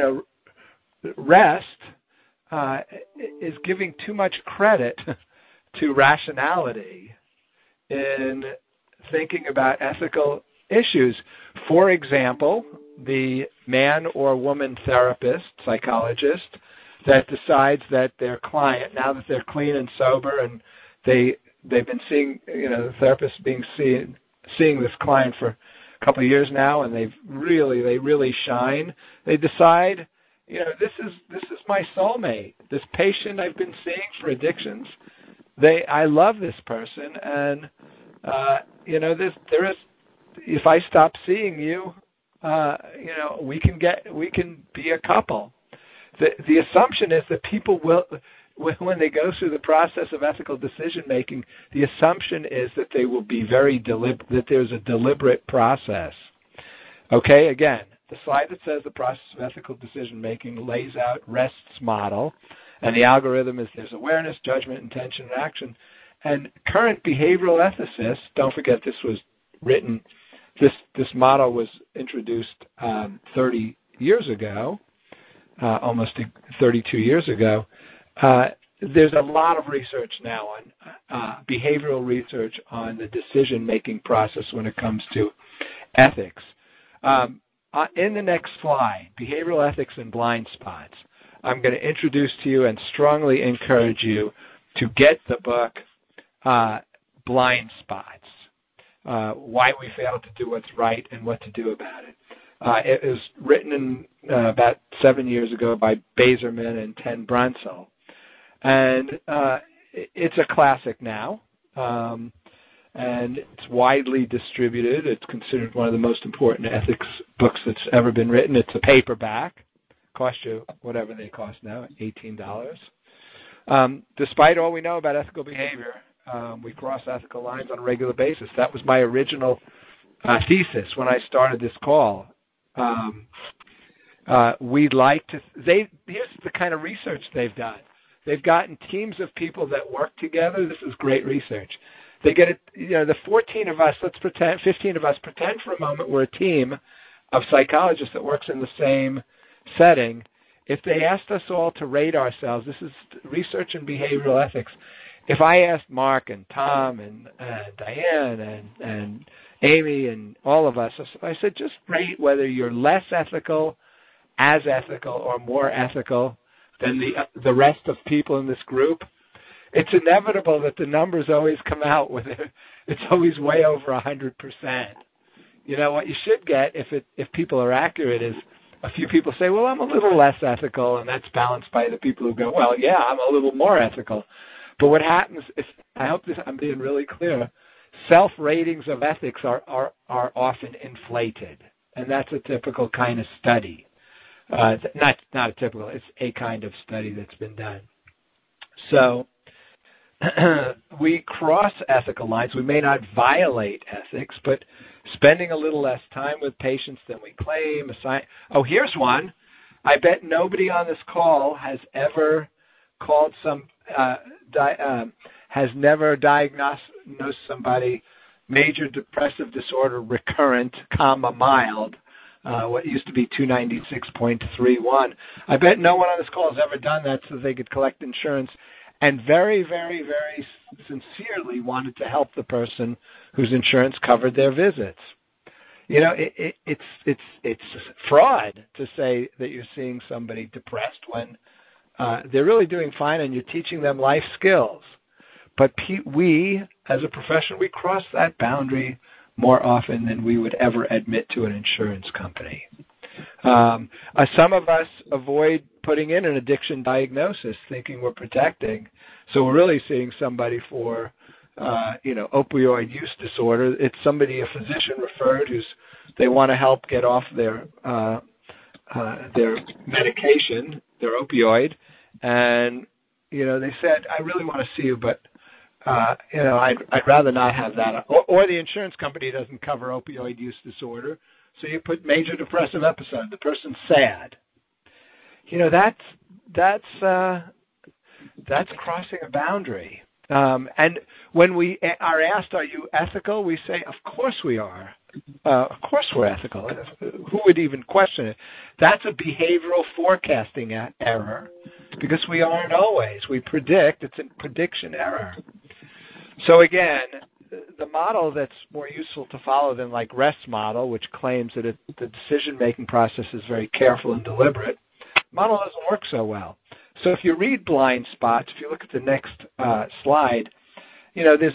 Rest is giving too much credit to rationality in thinking about ethical issues. For example, the man or woman therapist, psychologist, that decides that their client, now that they're clean and sober and they've been seeing, the therapist seeing this client for a couple of years now, and they really shine. They decide, this is my soulmate. This patient I've been seeing for addictions, I love this person, and there is. If I stop seeing you, we can be a couple. The assumption is that people will, when they go through the process of ethical decision making, the assumption is that they will be that there's a deliberate process. Okay, again, the slide that says the process of ethical decision making lays out REST's model, and the algorithm is there's awareness, judgment, intention, and action. And current behavioral ethicists, don't forget this was written, this model was introduced 30 years ago, almost 32 years ago. There's a lot of research now on behavioral research on the decision-making process when it comes to ethics. In the next slide, behavioral ethics and blind spots, I'm going to introduce to you and strongly encourage you to get the book Blind Spots, Why We Fail to Do What's Right and What to Do About It. It was written about 7 years ago by Bazerman and Ten Brunsell. And it's a classic now, and it's widely distributed. It's considered one of the most important ethics books that's ever been written. It's a paperback. Cost you whatever they cost now, $18. Despite all we know about ethical behavior, we cross ethical lines on a regular basis. That was my original thesis when I started this call. We'd like to. Here's the kind of research they've done. They've gotten teams of people that work together. This is great research. They get it. The 14 of us. Let's pretend 15 of us. Pretend for a moment we're a team of psychologists that works in the same setting. If they asked us all to rate ourselves, this is research in behavioral ethics. If I asked Mark and Tom and Diane and Amy and all of us, I said just rate whether you're less ethical, as ethical, or more ethical than the rest of people in this group. It's inevitable that the numbers always come out with it. It's always way over 100%. What you should get if people are accurate is a few people say, well, I'm a little less ethical, and that's balanced by the people who go, well, yeah, I'm a little more ethical. But what happens, I hope I'm being really clear, self-ratings of ethics are often inflated, and that's a typical kind of study. Not a typical, it's a kind of study that's been done. So we cross ethical lines. We may not violate ethics, but spending a little less time with patients than we claim. Here's one. I bet nobody on this call has ever called has never diagnosed somebody major depressive disorder recurrent, mild, what used to be 296.31. I bet no one on this call has ever done that so they could collect insurance and very, very, very sincerely wanted to help the person whose insurance covered their visits. It's fraud to say that you're seeing somebody depressed when they're really doing fine and you're teaching them life skills. But we, as a profession, we cross that boundary more often than we would ever admit to an insurance company. Some of us avoid putting in an addiction diagnosis thinking we're protecting. So we're really seeing somebody for, opioid use disorder. It's somebody a physician referred they want to help get off their medication, their opioid. And, they said, I really want to see you, but, I'd rather not have that. Or the insurance company doesn't cover opioid use disorder. So you put major depressive episode. The person's sad. That's crossing a boundary. And when we are asked, are you ethical? We say, of course we are. Of course we're ethical. Who would even question it? That's a behavioral forecasting error because we aren't always. We predict. It's a prediction error. So again, the model that's more useful to follow than like REST model, which claims that the decision-making process is very careful and deliberate, model doesn't work so well. So if you read Blind Spots, if you look at the next slide, there's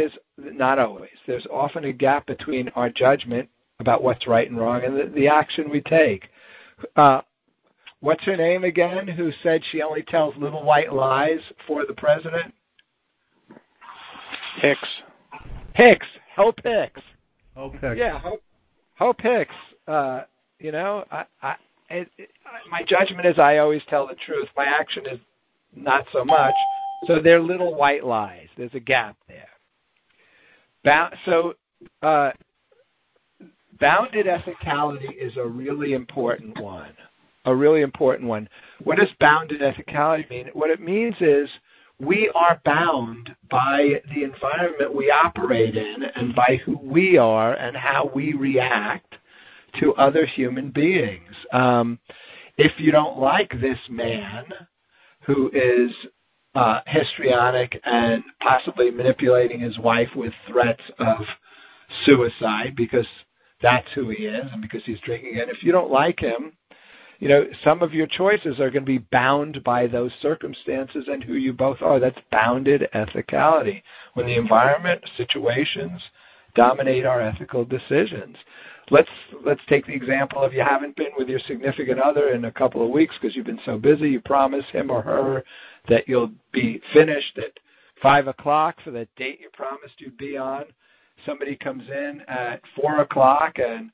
often a gap between our judgment about what's right and wrong and the action we take. What's her name again, who said she only tells little white lies for the president? Hicks. Hope Hicks. Hope Hicks. Yeah, Hope Hicks. My judgment is I always tell the truth. My action is not so much. So they're little white lies. There's a gap there. Bounded ethicality is a really important one. What does bounded ethicality mean? What it means is we are bound by the environment we operate in and by who we are and how we react to other human beings. If you don't like this man who is histrionic and possibly manipulating his wife with threats of suicide because that's who he is and because he's drinking, and if you don't like him, some of your choices are going to be bound by those circumstances and who you both are. That's bounded ethicality. When the environment, situations dominate our ethical decisions. Let's take the example of you haven't been with your significant other in a couple of weeks because you've been so busy. You promise him or her that you'll be finished at 5 o'clock for that date you promised you'd be on. Somebody comes in at 4 o'clock and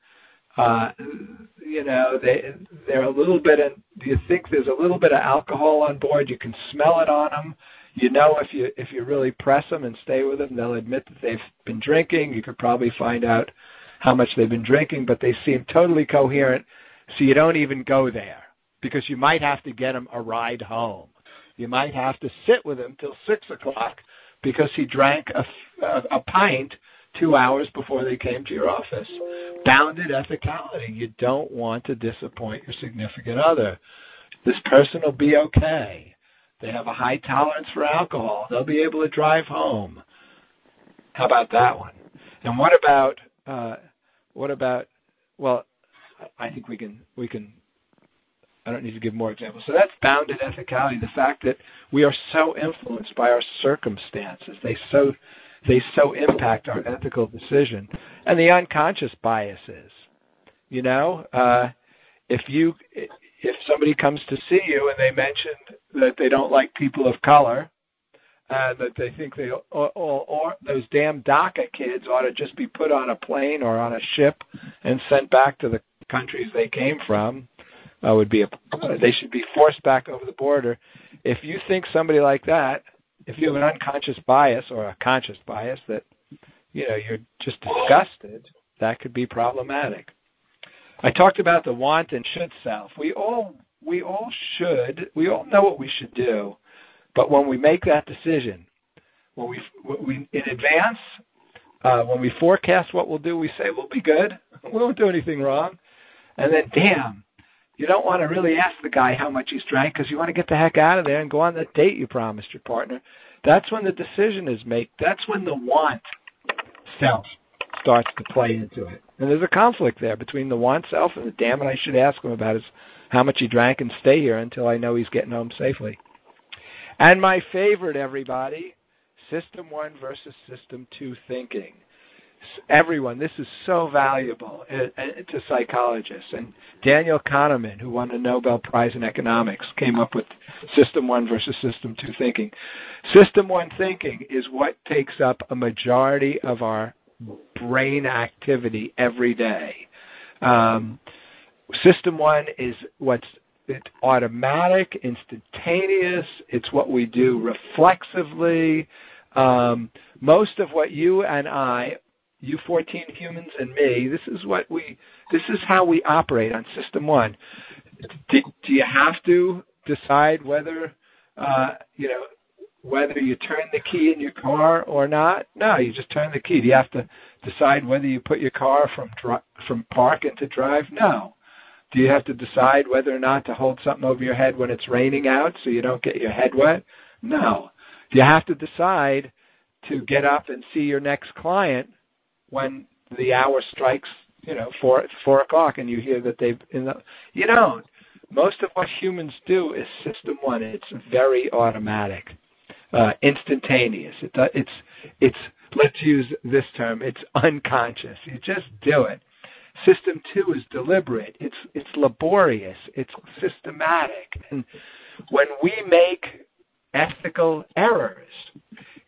they're a little bit. Do you think there's a little bit of alcohol on board? You can smell it on them. If you really press them and stay with them, they'll admit that they've been drinking. You could probably find out how much they've been drinking, but they seem totally coherent. So you don't even go there because you might have to get them a ride home. You might have to sit with him till 6 o'clock because he drank a pint 2 hours before they came to your office. Bounded ethicality. You don't want to disappoint your significant other. This person will be okay. They have a high tolerance for alcohol. They'll be able to drive home. How about that one? And what about? Well, I think we can. I don't need to give more examples. So that's bounded ethicality. The fact that we are so influenced by our circumstances. They so impact our ethical decision. And the unconscious biases. If somebody comes to see you and they mention that they don't like people of color, and that they think or those damn DACA kids ought to just be put on a plane or on a ship and sent back to the countries they came from, they should be forced back over the border. If you think somebody like that, if you have an unconscious bias or a conscious bias that you're just disgusted, that could be problematic. I talked about the want and should self. We all know what we should do, but when we make that decision, when we in advance, when we forecast what we'll do, we say we'll be good, we won't do anything wrong, and then you don't want to really ask the guy how much he's drank because you want to get the heck out of there and go on that date you promised your partner. That's when the decision is made. That's when the want self starts to play into it. And there's a conflict there between the want self and the damn it I should ask him about is how much he drank and stay here until I know he's getting home safely. And my favorite, everybody, System 1 versus System 2 thinking. Everyone, this is so valuable to psychologists. And Daniel Kahneman, who won a Nobel Prize in economics, came up with System 1 versus System 2 thinking. System 1 thinking is what takes up a majority of our brain activity every day. System 1 is it's automatic, instantaneous. It's what we do reflexively. Most of what you and I, you 14 humans and me, this is how we operate on System 1. Do you have to decide whether you turn the key in your car or not? No, you just turn the key. Do you have to decide whether you put your car from park into drive? No. Do you have to decide whether or not to hold something over your head when it's raining out so you don't get your head wet? No. Do you have to decide to get up and see your next client when the hour strikes, 4 o'clock and you hear that you don't. Most of what humans do is System 1. It's very automatic, instantaneous. It's let's use this term. It's unconscious. You just do it. System 2 is deliberate. It's laborious. It's systematic. And when we make ethical errors,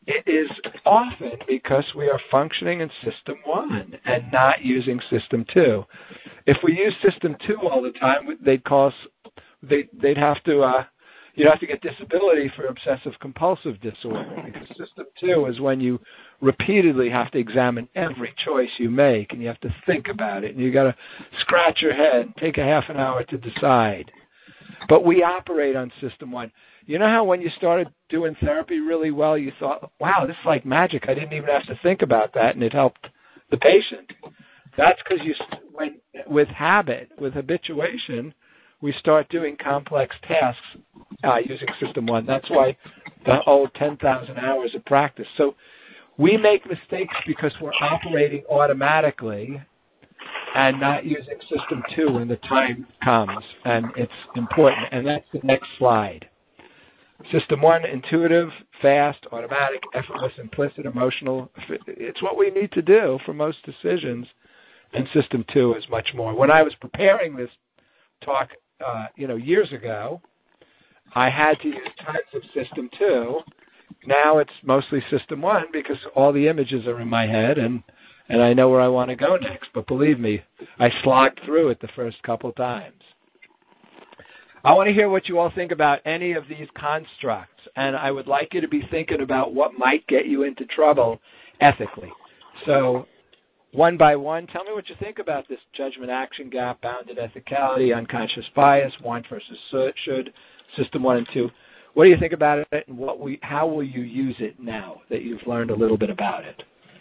it is often because we are functioning in System 1 and not using System 2. If we use System 2 all the time, they'd have to, you'd have to get disability for obsessive compulsive disorder, because System 2 is when you repeatedly have to examine every choice you make, and you have to think about it, and you got to scratch your head and take a half an hour to decide. But we operate on System 1. You know how when you started doing therapy really well, you thought, wow, this is like magic. I didn't even have to think about that, and it helped the patient. That's because with habit, with habituation, we start doing complex tasks using System 1. That's why the old 10,000 hours of practice. So we make mistakes because we're operating automatically and not using System 2 when the time comes, and it's important. And that's the next slide. System 1, intuitive, fast, automatic, effortless, implicit, emotional. It's what we need to do for most decisions, and System 2 is much more. When I was preparing this talk, years ago, I had to use tons of System 2. Now it's mostly System 1 because all the images are in my head, and I know where I want to go next. But believe me, I slogged through it the first couple times. I want to hear what you all think about any of these constructs, and I would like you to be thinking about what might get you into trouble ethically. So one by one, tell me what you think about this judgment action gap, bounded ethicality, unconscious bias, want versus should, System 1 and 2. What do you think about it, and how will you use it now that you've learned a little bit about it?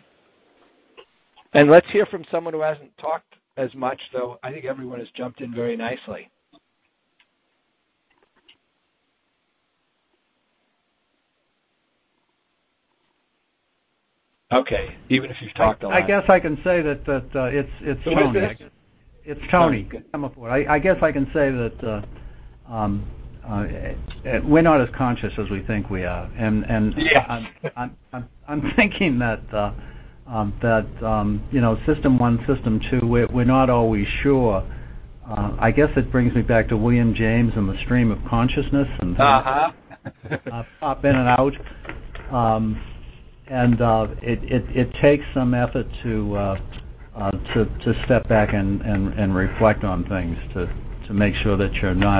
And let's hear from someone who hasn't talked as much, though I think everyone has jumped in very nicely. Okay, even if you've talked a lot. I guess I can say that it's Tony. It's Tony. I guess I can say that we're not as conscious as we think we are, and yes. I'm thinking that System 1, System 2, we're not always sure. I guess it brings me back to William James and the stream of consciousness, and pop in and out. And it takes some effort to step back and reflect on things to make sure that you're not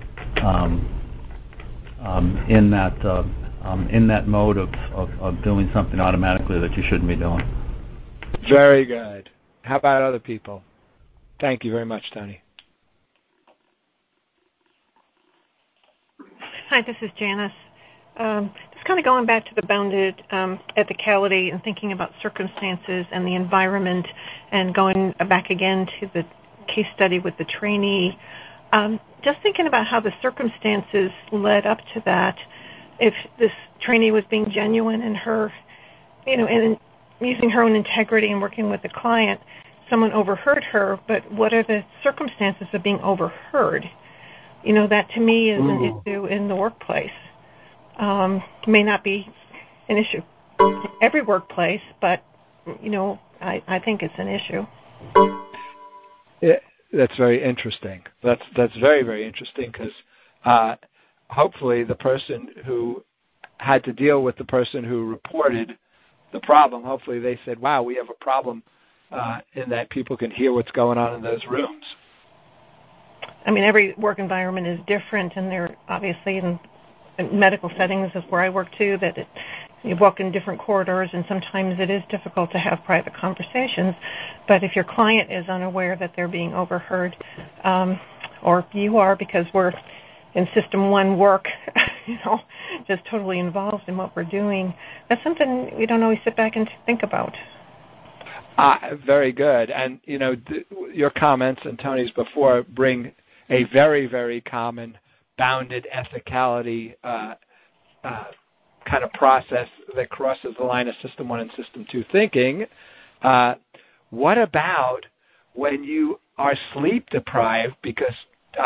in that mode of doing something automatically that you shouldn't be doing. Very good. How about other people? Thank you very much, Tony. Hi, this is Janice. Just kind of going back to the bounded ethicality and thinking about circumstances and the environment, and going back again to the case study with the trainee. Just thinking about how the circumstances led up to that. If this trainee was being genuine in her, and using her own integrity and working with the client, someone overheard her, but what are the circumstances of being overheard? That to me is an issue in the workplace. May not be an issue in every workplace, but I think it's an issue. Yeah, that's very interesting. That's very, very interesting, because hopefully the person who had to deal with the person who reported the problem, hopefully they said, "Wow, we have a problem," in that people can hear what's going on in those rooms. I mean, every work environment is different, and they're obviously in medical settings is where I work too, that you walk in different corridors, and sometimes it is difficult to have private conversations. But if your client is unaware that they're being overheard, or you are, because we're in System 1 work, just totally involved in what we're doing, that's something we don't always sit back and think about. Very good. And, your comments and Tony's before bring a very, very common bounded ethicality kind of process that crosses the line of System 1 and System 2 thinking. What about when you are sleep deprived because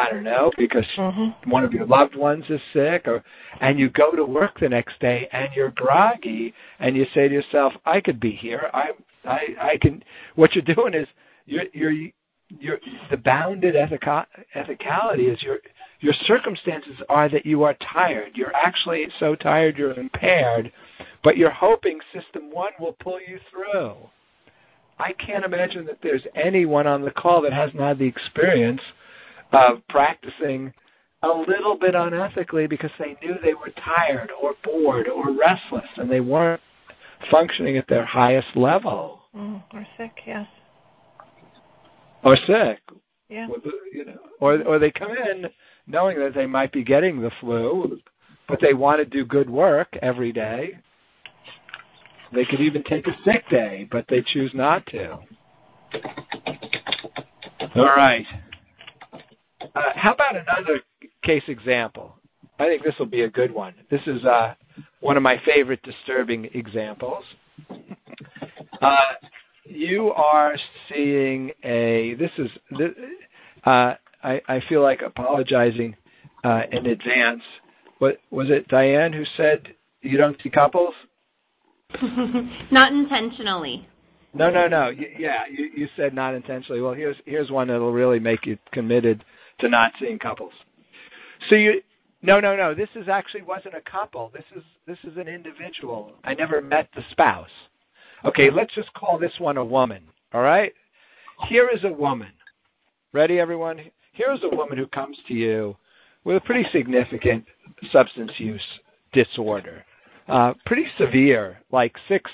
one of your loved ones is sick, and you go to work the next day and you're groggy, and you say to yourself, "I could be here. I can." What you're doing is you're the bounded ethicality is Your circumstances are that you are tired. You're actually so tired you're impaired, but you're hoping System 1 will pull you through. I can't imagine that there's anyone on the call that hasn't had the experience of practicing a little bit unethically because they knew they were tired or bored or restless and they weren't functioning at their highest level. Or sick, yes. Or sick. Yeah. Or they come in knowing that they might be getting the flu, but they want to do good work every day. They could even take a sick day, but they choose not to. All right. How about another case example? I think this will be a good one. This is one of my favorite disturbing examples. You are seeing I feel like apologizing in advance. What was it, Diane, who said you don't see couples? Not intentionally. No. You said not intentionally. Well, here's one that'll really make you committed to not seeing couples. So no. This actually wasn't a couple. This is an individual. I never met the spouse. Okay, let's just call this one a woman. All right. Here is a woman. Ready, everyone? Here is a woman who comes to you with a pretty significant substance use disorder. Pretty severe, like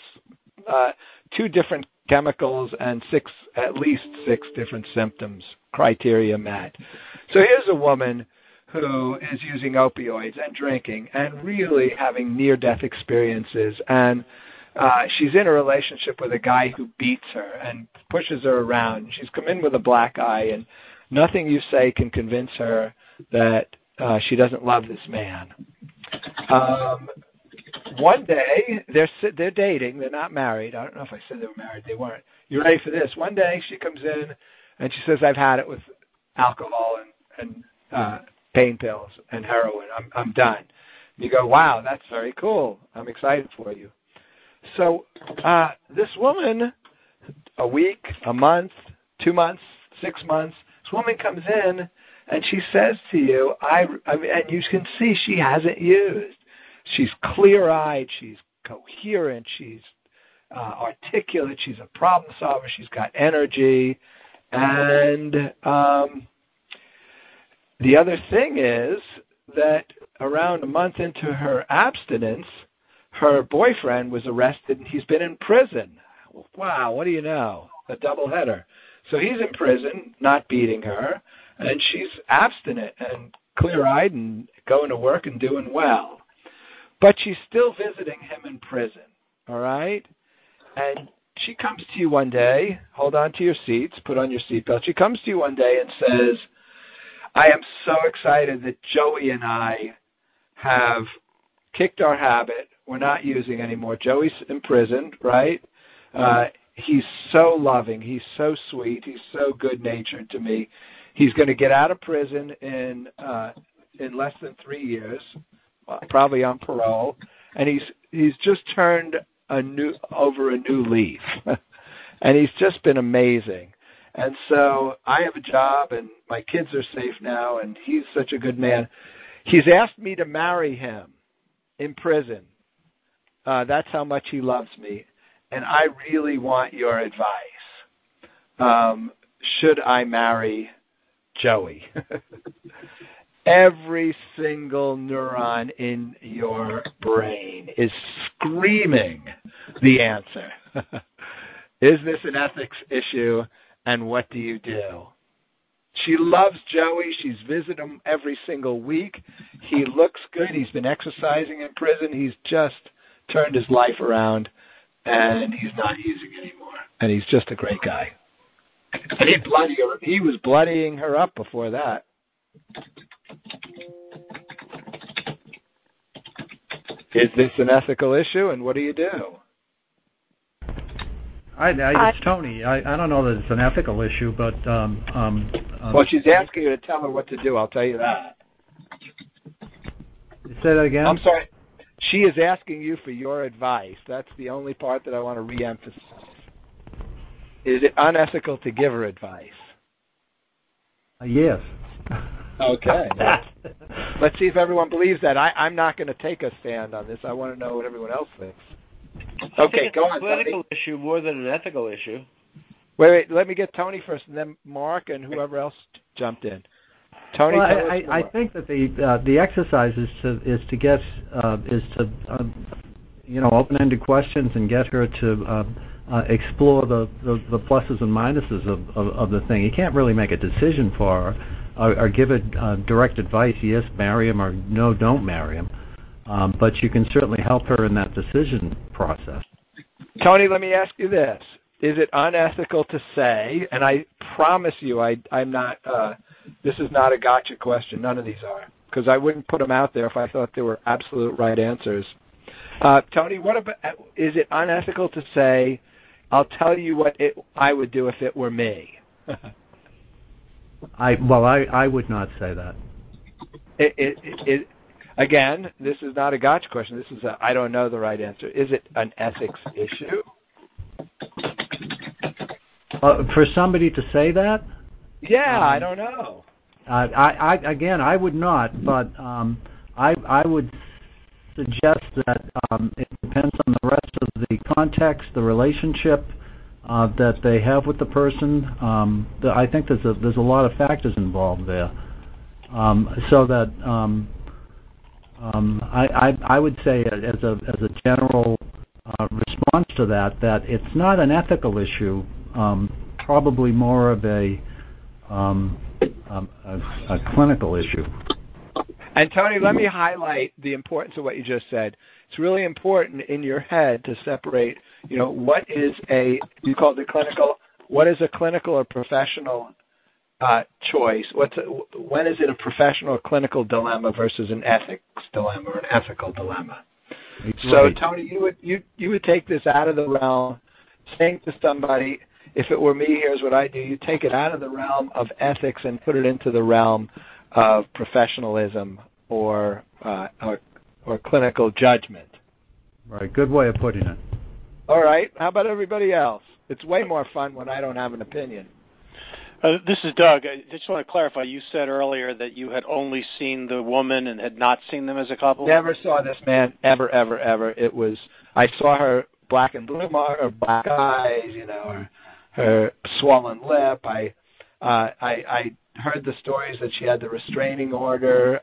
2 different chemicals and at least six different symptoms, criteria met. So here's a woman who is using opioids and drinking and really having near-death experiences, and she's in a relationship with a guy who beats her and pushes her around. She's come in with a black eye, and nothing you say can convince her that she doesn't love this man. One day, they're dating. They're not married. I don't know if I said they were married. They weren't. You ready for this? One day, she comes in, and she says, I've had it with alcohol and pain pills and heroin. I'm done. And you go, wow, that's very cool. I'm excited for you. So this woman, a week, a month, 2 months, 6 months, this woman comes in, and she says to you, and you can see she hasn't used. She's clear-eyed, she's coherent, she's articulate, she's a problem solver, she's got energy. And the other thing is that around a month into her abstinence, her boyfriend was arrested and he's been in prison. Wow, what do you know? A doubleheader. So he's in prison, not beating her, and she's abstinent and clear-eyed and going to work and doing well. But she's still visiting him in prison, all right? And she comes to you one day, hold on to your seats, put on your seatbelt. She comes to you one day and says, I am so excited that Joey and I have kicked our habit. We're not using anymore. Joey's in prison, right? He's so loving. He's so sweet. He's so good-natured to me. He's going to get out of prison in less than 3 years, probably on parole, and he's just turned over a new leaf, and he's just been amazing. And so I have a job, and my kids are safe now, and he's such a good man. He's asked me to marry him in prison. That's how much he loves me, and I really want your advice. Should I marry Joey? Every single neuron in your brain is screaming the answer. Is this an ethics issue, and what do you do? She loves Joey. She's visited him every single week. He looks good. He's been exercising in prison. He's just turned his life around, and he's not using anymore. And he's just a great guy. And he was bloodying her up before that. Is this an ethical issue, and what do you do? It's Tony. I don't know that it's an ethical issue, but... well, she's asking you to tell her what to do, I'll tell you that. Say that again? I'm sorry. She is asking you for your advice. That's the only part that I want to re-emphasize. Is it unethical to give her advice? Yes. Okay. Let's see if everyone believes that. I'm not going to take a stand on this. I want to know what everyone else thinks. Okay, go on, It's a political Tony. issue more than an ethical issue. Wait. Let me get Tony first, and then Mark, and whoever else jumped in. Tony, well, tell us more. I think that the exercise is to get open-ended questions and get her to explore the pluses and minuses of the thing. You can't really make a decision for her or give her direct advice. Yes, marry him, or no, don't marry him. But you can certainly help her in that decision process. Tony, let me ask you this. Is it unethical to say, and I promise you I'm not, this is not a gotcha question, none of these are, because I wouldn't put them out there if I thought they were absolute right answers. Tony, what about, is it unethical to say, I'll tell you what I would do if it were me? I would not say that. Again, this is not a gotcha question. This is I don't know the right answer. Is it an ethics issue? For somebody to say that? Yeah, I don't know. I would not, but I would suggest that it depends on the rest of the context, the relationship that they have with the person. I think there's a lot of factors involved there. So that I would say as a general response to that it's not an ethical issue, probably more of a clinical issue. And Tony, let me highlight the importance of what you just said. It's really important in your head to separate, what is you call it clinical, what is a clinical or professional choice? When is it a professional or clinical dilemma versus an ethics dilemma or an ethical dilemma? So, right. Tony, you would take this out of the realm, saying to somebody, if it were me, here's what I do. You take it out of the realm of ethics and put it into the realm of professionalism or clinical judgment. Right. Good way of putting it. All right. How about everybody else? It's way more fun when I don't have an opinion. This is Doug. I just want to clarify. You said earlier that you had only seen the woman and had not seen them as a couple? Never saw this man, ever, ever, ever. It was, I saw her black and blue mark, or black eyes, her swollen lip. I heard the stories that she had the restraining order,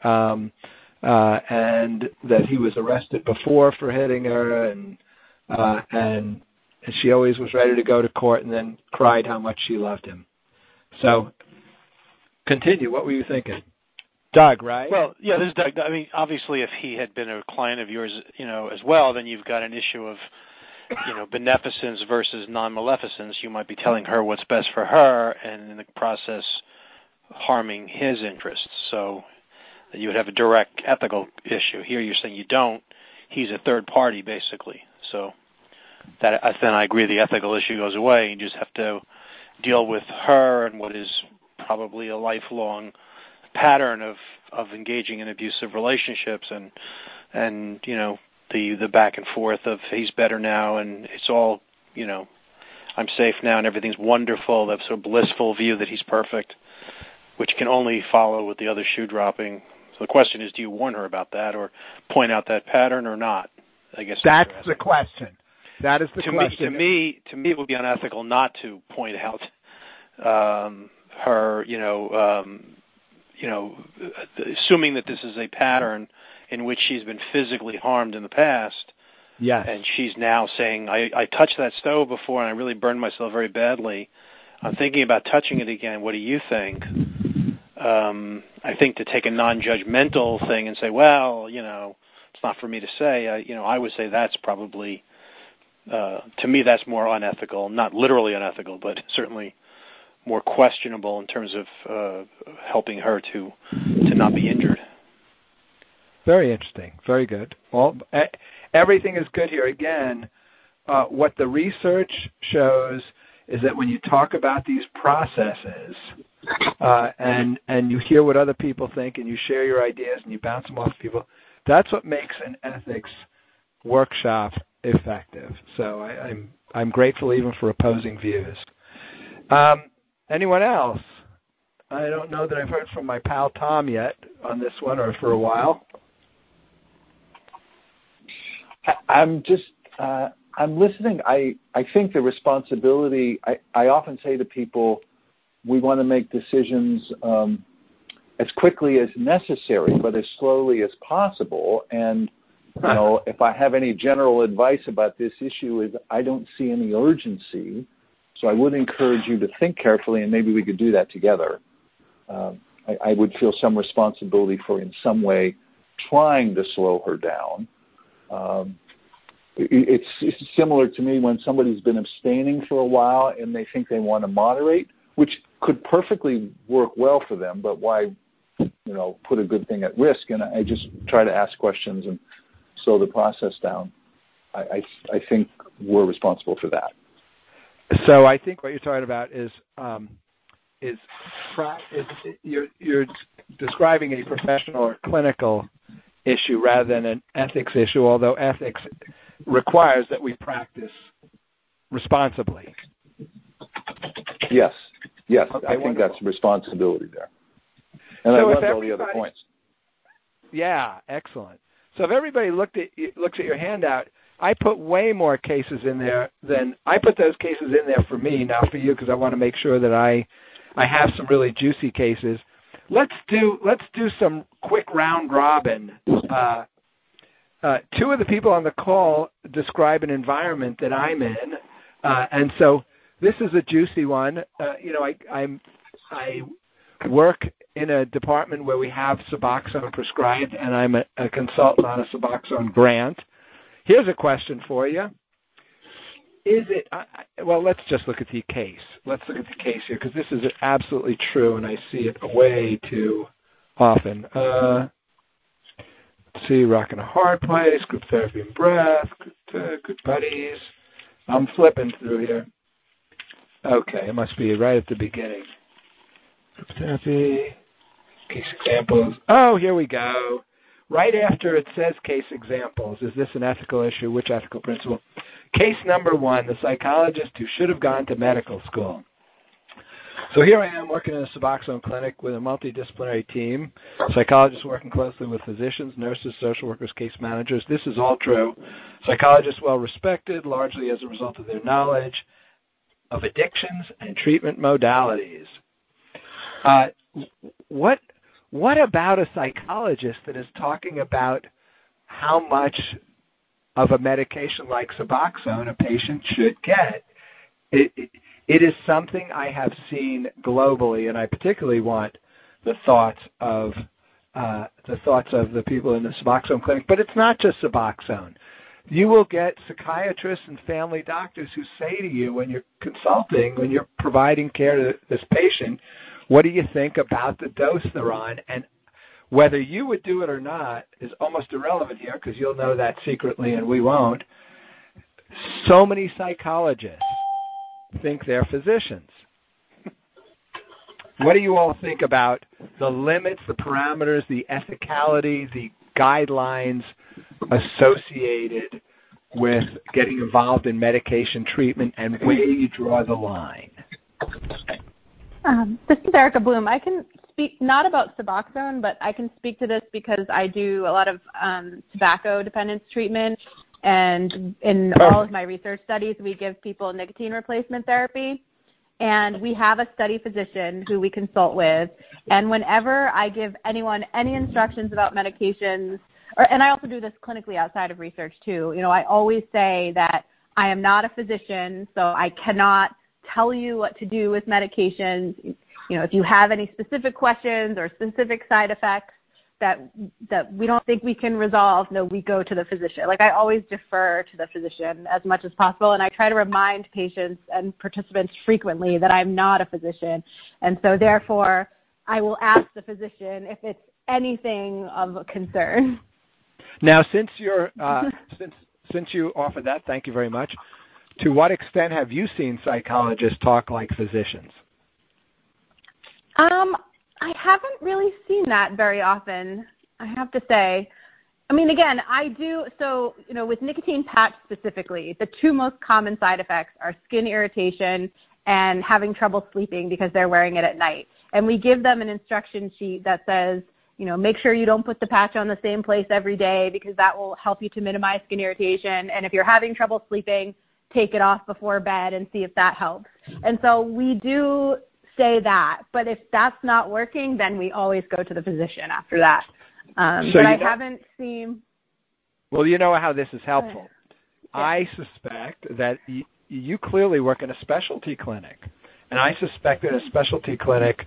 and that he was arrested before for hitting her, and she always was ready to go to court and then cried how much she loved him. So, continue. What were you thinking? Doug, right? Well, yeah, this is Doug. I mean, obviously, if he had been a client of yours, as well, then you've got an issue of, beneficence versus non-maleficence. You might be telling her what's best for her, and in the process, harming his interests. So, you would have a direct ethical issue. Here, you're saying you don't. He's a third party, basically. So, then I agree the ethical issue goes away. You just have to deal with her and what is probably a lifelong pattern of engaging in abusive relationships and the back and forth of he's better now and it's all I'm safe now and everything's wonderful, that sort of blissful view that he's perfect, which can only follow with the other shoe dropping. So the question is, do you warn her about that or point out that pattern or not? I guess that's the question. That is the question. To me, it would be unethical not to point out her, assuming that this is a pattern in which she's been physically harmed in the past. Yes. And she's now saying, I touched that stove before and I really burned myself very badly. I'm thinking about touching it again. What do you think? I think to take a non-judgmental thing and say, well, it's not for me to say. I would say that's probably, to me, that's more unethical. Not literally unethical, but certainly more questionable in terms of helping her to not be injured. Very interesting. Very good. Well, everything is good here. Again, what the research shows is that when you talk about these processes and you hear what other people think and you share your ideas and you bounce them off people, that's what makes an ethics workshop effective. So I'm grateful even for opposing views. Anyone else? I don't know that I've heard from my pal Tom yet on this one, or for a while. I'm listening. I think the responsibility, I often say to people, we want to make decisions as quickly as necessary, but as slowly as possible. And, if I have any general advice about this issue is I don't see any urgency. So I would encourage you to think carefully, and maybe we could do that together. I would feel some responsibility for, in some way, trying to slow her down. It's similar to me when somebody's been abstaining for a while and they think they want to moderate, which could perfectly work well for them, but why, put a good thing at risk? And I just try to ask questions and slow the process down. I think we're responsible for that. So I think what you're talking about is you're describing a professional or clinical issue rather than an ethics issue, although ethics requires that we practice responsibly. Yes. Okay, I think wonderful. that's responsibility there. And so I love all the other points. Yeah, excellent. So if everybody looks at your handout, I put way more cases in there than I put those cases in there for me, now for you, because I want to make sure that I have some really juicy cases. Let's do some quick round robin. Two of the people on the call describe an environment that I'm in, and so this is a juicy one. I work in a department where we have Suboxone prescribed, and I'm a consultant on a Suboxone grant. Here's a question for you. Is it, well, let's just look at the case. Let's look at the case here, because this is absolutely true, and I see it way too often. Let's see, Rockin' a Hard Place, Group Therapy and Breath, Good Buddies. I'm flipping through here. Okay, it must be right at the beginning. Group Therapy, case examples. Oh, here we go. Right after it says case examples, is this an ethical issue? Which ethical principle? Case number 1, the psychologist who should have gone to medical school. So here I am working in a Suboxone clinic with a multidisciplinary team, psychologists working closely with physicians, nurses, social workers, case managers. This is all true. Psychologists well respected, largely as a result of their knowledge of addictions and treatment modalities. What about a psychologist that is talking about how much of a medication like Suboxone a patient should get? It is something I have seen globally, and I particularly want the thoughts of the people in the Suboxone clinic. But it's not just Suboxone. You will get psychiatrists and family doctors who say to you when you're consulting, when you're providing care to this patient, what do you think about the dose they're on? And whether you would do it or not is almost irrelevant here, because you'll know that secretly and we won't. So many psychologists think they're physicians. What do you all think about the limits, the parameters, the ethicality, the guidelines associated with getting involved in medication treatment, and where you draw the line? This is Erica Bloom. I can speak not about Suboxone, but I can speak to this because I do a lot of tobacco dependence treatment, and in all of my research studies, we give people nicotine replacement therapy, and we have a study physician who we consult with, and whenever I give anyone any instructions about medications, and I also do this clinically outside of research too, I always say that I am not a physician, so I cannot tell you what to do with medications. If you have any specific questions or specific side effects that we don't think we can resolve, no, we go to the physician. I always defer to the physician as much as possible, and I try to remind patients and participants frequently that I'm not a physician. And so therefore, I will ask the physician if it's anything of a concern. Now, since you're since you offered that, thank you very much. To what extent have you seen psychologists talk like physicians? I haven't really seen that very often, I have to say. I mean, again, I do. So, with nicotine patch specifically, the two most common side effects are skin irritation and having trouble sleeping because they're wearing it at night. And we give them an instruction sheet that says, make sure you don't put the patch on the same place every day because that will help you to minimize skin irritation. And if you're having trouble sleeping, take it off before bed and see if that helps. And so we do say that. But if that's not working, then we always go to the physician after that. But I haven't seen... Well, you know how this is helpful. Yeah. I suspect that you clearly work in a specialty clinic. And I suspect that a specialty clinic,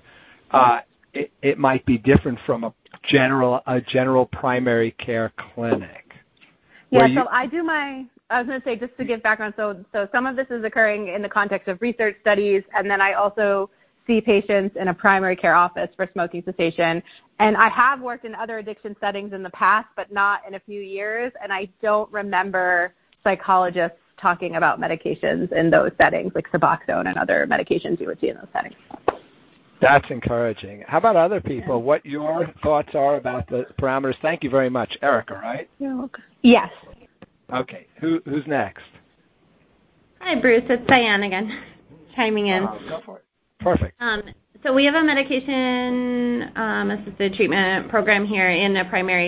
it might be different from a general primary care clinic. Yeah, so I was going to say, just to give background, so some of this is occurring in the context of research studies, and then I also see patients in a primary care office for smoking cessation. And I have worked in other addiction settings in the past, but not in a few years, and I don't remember psychologists talking about medications in those settings, like Suboxone and other medications you would see in those settings. That's encouraging. How about other people? What your thoughts are about the parameters? Thank you very much. Erica, right? You're welcome. Yes. Okay. Who's next? Hi, Bruce. It's Diane again, chiming in. Go for it. Perfect. So we have a medication-assisted treatment program here in a primary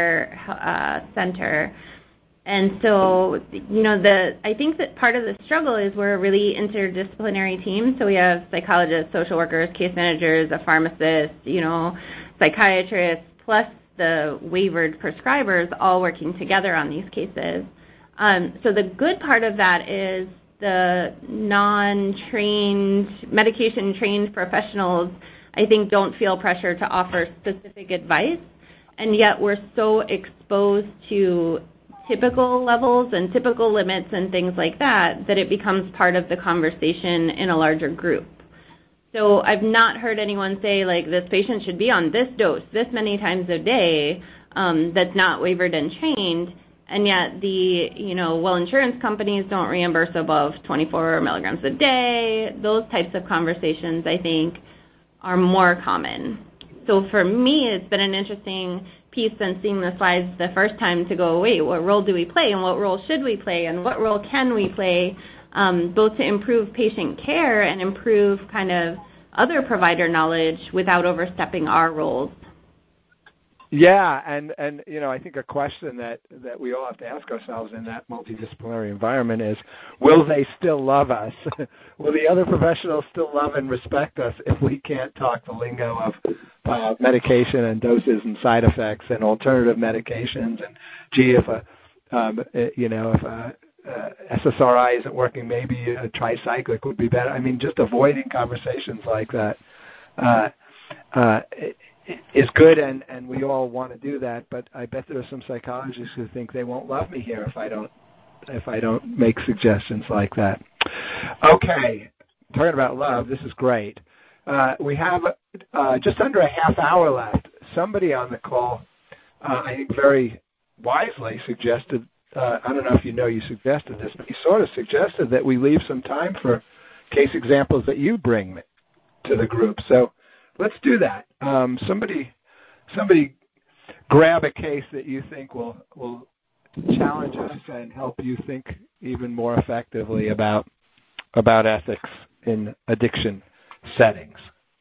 care center. And so, I think that part of the struggle is we're a really interdisciplinary team. So we have psychologists, social workers, case managers, a pharmacist, psychiatrists, plus the waivered prescribers all working together on these cases. So the good part of that is the non-trained, medication-trained professionals, I think, don't feel pressure to offer specific advice. And yet we're so exposed to typical levels and typical limits and things like that it becomes part of the conversation in a larger group. So I've not heard anyone say, like, this patient should be on this dose this many times a day that's not waivered and trained, and yet the, insurance companies don't reimburse above 24 milligrams a day. Those types of conversations, I think, are more common. So for me, it's been an interesting piece than seeing the slides the first time to go, wait, what role do we play and what role should we play and what role can we play, both to improve patient care and improve kind of other provider knowledge without overstepping our roles. Yeah, and I think a question that we all have to ask ourselves in that multidisciplinary environment is, will they still love us? Will the other professionals still love and respect us if we can't talk the lingo of medication and doses and side effects and alternative medications? And gee, if SSRI isn't working, maybe a tricyclic would be better. I mean, just avoiding conversations like that is good, and we all want to do that. But I bet there are some psychologists who think they won't love me here if I don't make suggestions like that. Okay, talking about love, this is great. We have just under a half hour left. Somebody on the call, I think very wisely suggested, I don't know if you suggested this, but you sort of suggested that we leave some time for case examples that you bring to the group. So let's do that. Somebody grab a case that you think will challenge us and help you think even more effectively about ethics in addiction settings.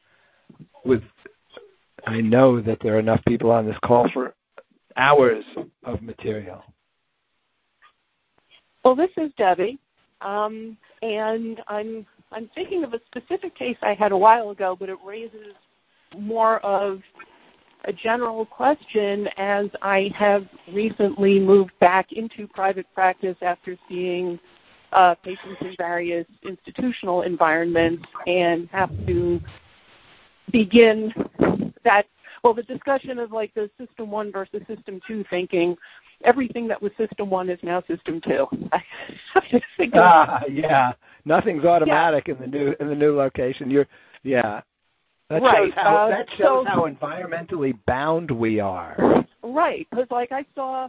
I know that there are enough people on this call for hours of material. Well, this is Debbie, and I'm thinking of a specific case I had a while ago, but it raises more of a general question as I have recently moved back into private practice after seeing patients in various institutional environments and have to begin the discussion of like the System 1 versus System 2 thinking. Everything that was System 1 is now System 2. Yeah, nothing's automatic in the new location. That shows how environmentally bound we are. Right, because I saw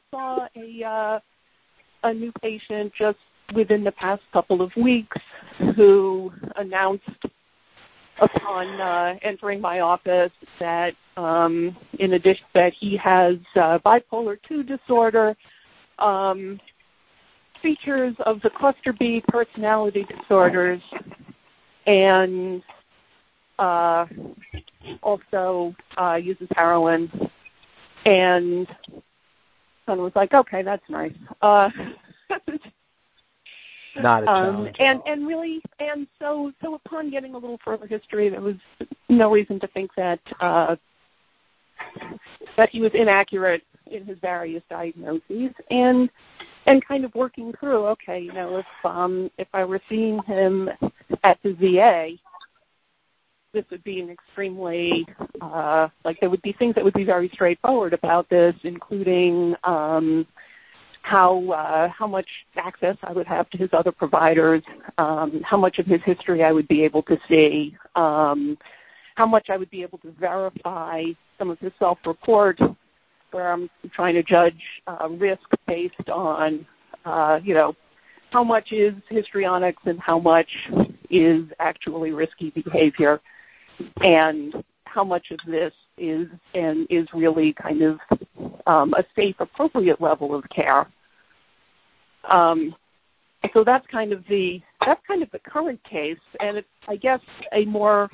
a new patient just within the past couple of weeks who announced upon entering my office that in addition that he has bipolar II disorder, features of the cluster B personality disorders, and also uses heroin, and son was like, okay, that's nice. Not a challenge. And so upon getting a little further history, there was no reason to think that that he was inaccurate in his various diagnoses, and kind of working through, okay, you know, if I were seeing him at the VA, this would be an extremely there would be things that would be very straightforward about this, including how much access I would have to his other providers, how much of his history I would be able to see, how much I would be able to verify some of his self-report, where I'm trying to judge risk based on, how much is histrionics and how much is actually risky behavior, and how much of this is really kind of a safe, appropriate level of care. So that's kind of the current case, and it's, I guess, a more.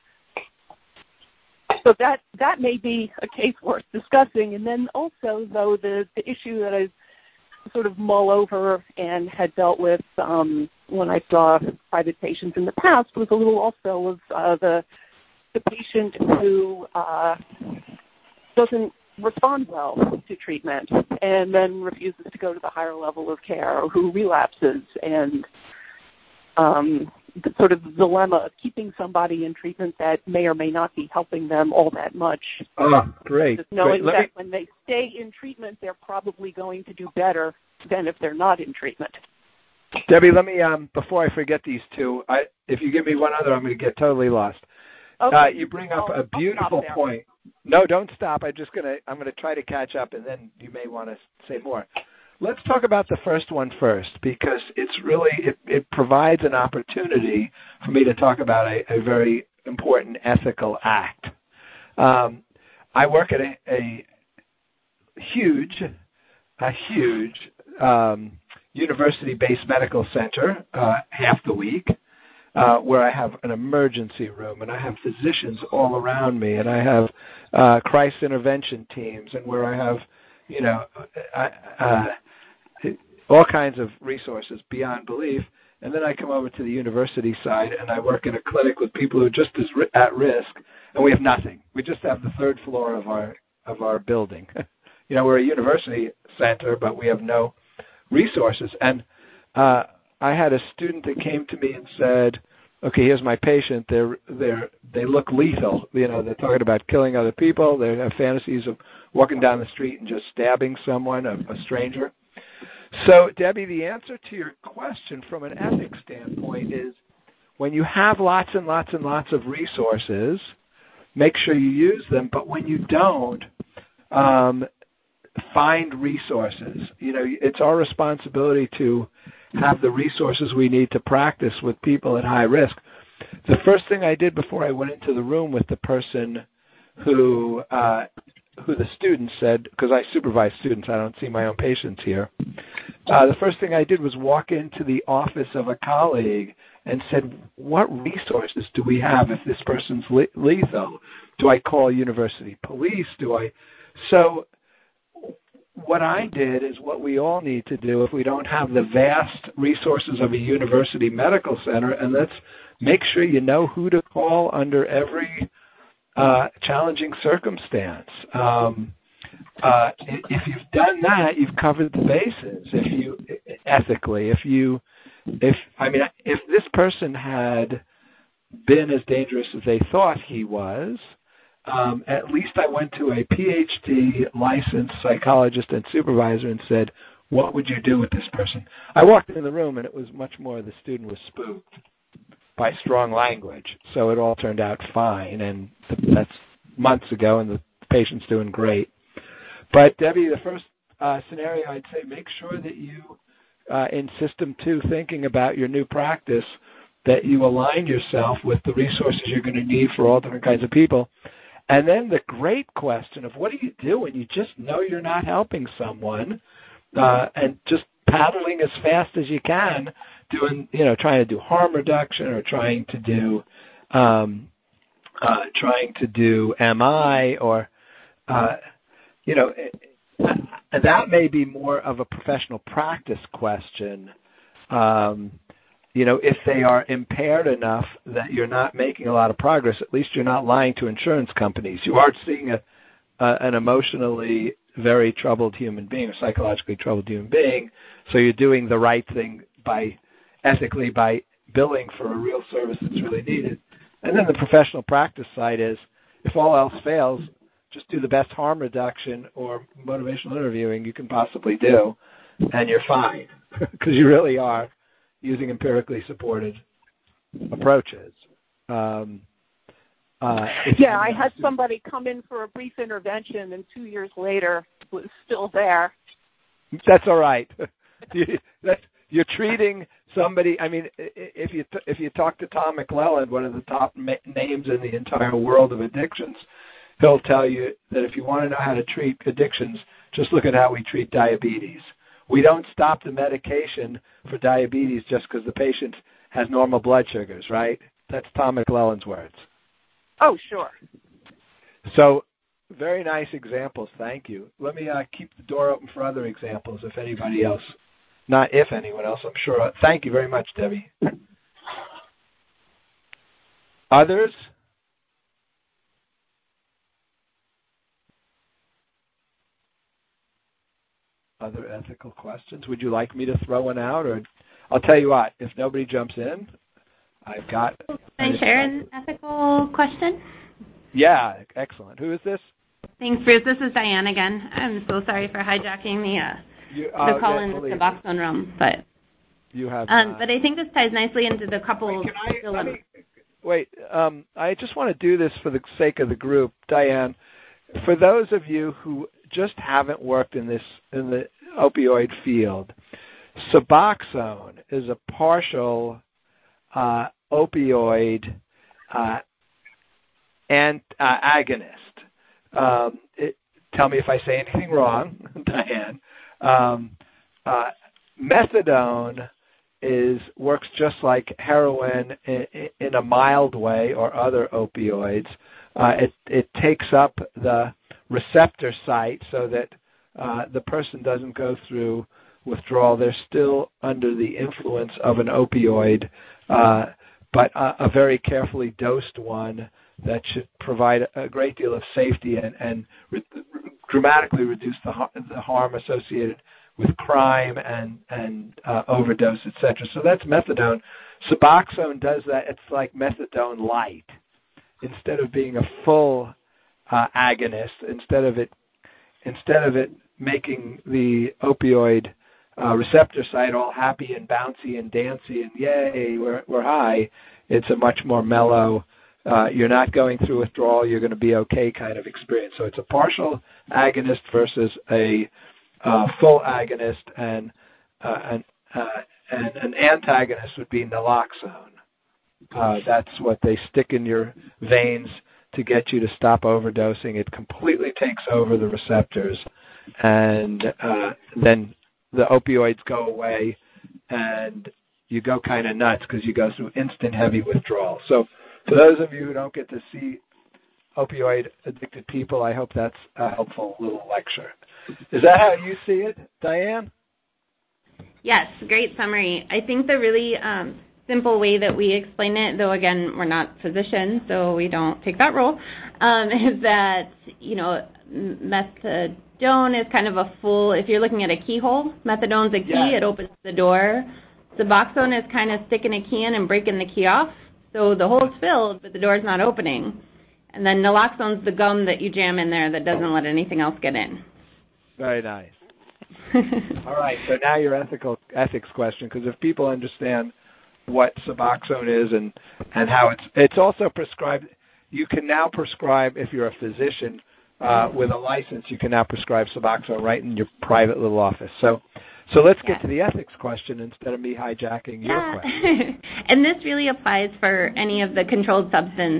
So that may be a case worth discussing. And then also, though, the issue that I sort of mull over and had dealt with when I saw private patients in the past was a little also of the patient who doesn't respond well to treatment and then refuses to go to the higher level of care, or who relapses, and the sort of dilemma of keeping somebody in treatment that may or may not be helping them all that much. Oh, great. Just knowing that when they stay in treatment, they're probably going to do better than if they're not in treatment. Debbie, let me, before I forget these two, if you give me one other, I'm going to get totally lost. Okay. You bring up a beautiful point. No, don't stop. I'm going to try to catch up, and then you may want to say more. Let's talk about the first one first, because it's really, it provides an opportunity for me to talk about a very important ethical act. I work at a huge university-based medical center half the week, where I have an emergency room, and I have physicians all around me, and I have crisis intervention teams, and where I have, all kinds of resources beyond belief. And then I come over to the university side, and I work in a clinic with people who are just as at risk, and we have nothing. We just have the third floor of our building. We're a university center, but we have no resources. And I had a student that came to me and said, okay, here's my patient. They look lethal. They're talking about killing other people. They have fantasies of walking down the street and just stabbing someone, a stranger. So, Debbie, the answer to your question from an ethics standpoint is, when you have lots and lots and lots of resources, make sure you use them. But when you don't, find resources. It's our responsibility to have the resources we need to practice with people at high risk. The first thing I did before I went into the room with the person who the student said, because I supervise students, I don't see my own patients here. The first thing I did was walk into the office of a colleague and said, what resources do we have if this person's lethal? Do I call university police? So what I did is what we all need to do if we don't have the vast resources of a university medical center, and let's make sure you know who to call under every challenging circumstance. If you've done that, you've covered the bases. If this person had been as dangerous as they thought he was, at least I went to a PhD licensed psychologist and supervisor and said, what would you do with this person? I walked in the room, and it was much more the student was spooked by strong language. So it all turned out fine, and that's months ago, and the patient's doing great. But, Debbie, the first scenario, I'd say make sure that you, in System 2, thinking about your new practice, that you align yourself with the resources you're going to need for all different kinds of people. And then the great question of what do you do when you just know you're not helping someone, and just paddling as fast as you can, trying to do harm reduction or trying to do trying to do MI or, that may be more of a professional practice question. If they are impaired enough that you're not making a lot of progress, at least you're not lying to insurance companies. You are seeing an emotionally very troubled human being, a psychologically troubled human being, so you're doing the right thing ethically by billing for a real service that's really needed. And then the professional practice side is, if all else fails, just do the best harm reduction or motivational interviewing you can possibly do, and you're fine, because you really are using empirically supported approaches. I had somebody come in for a brief intervention, and 2 years later was still there. That's all right. You're treating somebody. I mean, if you talk to Tom McClelland, one of the top names in the entire world of addictions, he'll tell you that if you want to know how to treat addictions, just look at how we treat diabetes. We don't stop the medication for diabetes just because the patient has normal blood sugars, right? That's Tom McClelland's words. Oh, sure. So, very nice examples. Thank you. Let me keep the door open for other examples if anybody else. Not if anyone else, I'm sure. Thank you very much, Debbie. Others? Other ethical questions? Would you like me to throw one out? Or I'll tell you what, if nobody jumps in, I've got... Can I share an ethical question? Yeah, excellent. Who is this? Thanks, Bruce. This is Diane again. I'm so sorry for hijacking the call in the Suboxone realm, but you have. But I think this ties nicely into the couple. Wait, I just want to do this for the sake of the group, Diane. For those of you who just haven't worked in the opioid field, Suboxone is a partial opioid agonist. Tell me if I say anything wrong, Diane. Methadone works just like heroin in a mild way, or other opioids. It takes up the receptor site so that the person doesn't go through withdrawal. They're still under the influence of an opioid, but a very carefully dosed one that should provide a great deal of safety and dramatically reduce the harm associated with crime and overdose, etc. So that's methadone. Suboxone does that. It's like methadone light. Instead of being a full agonist, instead of it making the opioid receptor site all happy and bouncy and dancy and yay, we're high, it's a much more mellow, you're not going through withdrawal, you're going to be okay kind of experience. So it's a partial agonist versus a full agonist, and an antagonist would be naloxone. That's what they stick in your veins to get you to stop overdosing. It completely takes over the receptors, and then the opioids go away, and you go kind of nuts because you go through instant heavy withdrawal. So for those of you who don't get to see opioid-addicted people, I hope that's a helpful little lecture. Is that how you see it, Diane? Yes, great summary. I think the really simple way that we explain it, though again we're not physicians, so we don't take that role, is that methadone is kind of a full. If you're looking at a keyhole, methadone's a key; It opens the door. Suboxone is kind of sticking a key in and breaking the key off, so the hole's filled, but the door's not opening. And then naloxone's the gum that you jam in there that doesn't let anything else get in. Very nice. All right, so now your ethics question, because if people understand what Suboxone is and how it's also prescribed, you can now prescribe, if you're a physician with a license, you can now prescribe Suboxone right in your private little office. So let's get to the ethics question instead of me hijacking your question. And this really applies for any of the controlled substance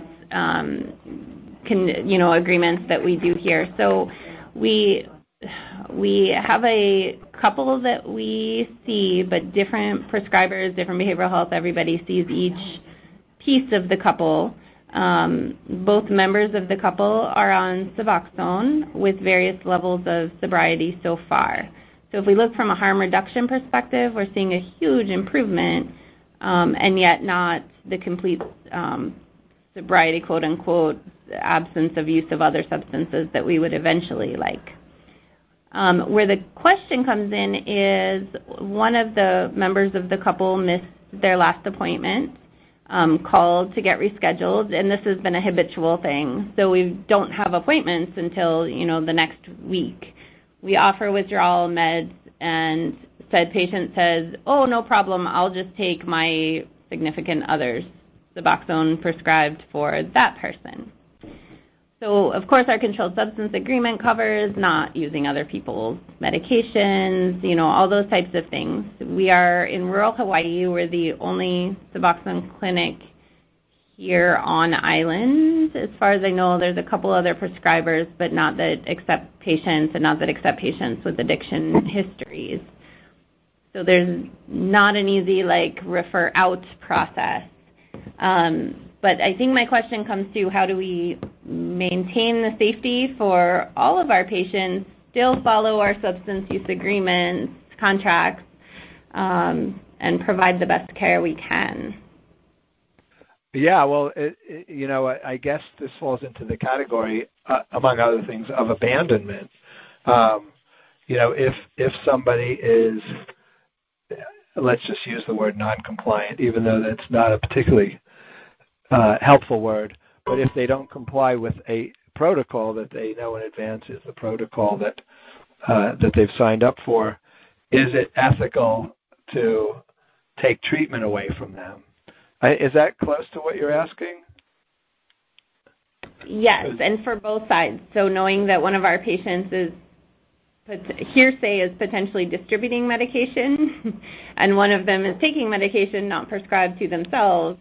agreements that we do here. So we have a couple that we see, but different prescribers, different behavioral health, everybody sees each piece of the couple. Both members of the couple are on Suboxone with various levels of sobriety so far. So if we look from a harm reduction perspective, we're seeing a huge improvement, and yet not the complete sobriety, quote unquote, absence of use of other substances that we would eventually like. Where the question comes in is one of the members of the couple missed their last appointment, called to get rescheduled, and this has been a habitual thing. So we don't have appointments until, the next week. We offer withdrawal meds, and said patient says, oh, no problem, I'll just take my significant other's Suboxone prescribed for that person. So, of course, our controlled substance agreement covers not using other people's medications, all those types of things. We are in rural Hawaii. We're the only Suboxone clinic here on island. As far as I know, there's a couple other prescribers, but not that accept patients with addiction histories. So there's not an easy, refer out process. But I think my question comes to how do we maintain the safety for all of our patients, still follow our substance use agreements, contracts, and provide the best care we can. Yeah, well, I guess this falls into the category, among other things, of abandonment. If somebody is, let's just use the word non-compliant, even though that's not a particularly helpful word, but if they don't comply with a protocol that they know in advance is the protocol that they've signed up for, is it ethical to take treatment away from them? Is that close to what you're asking? Yes, and for both sides. So knowing that one of our patients is hearsay is potentially distributing medication, and one of them is taking medication not prescribed to themselves.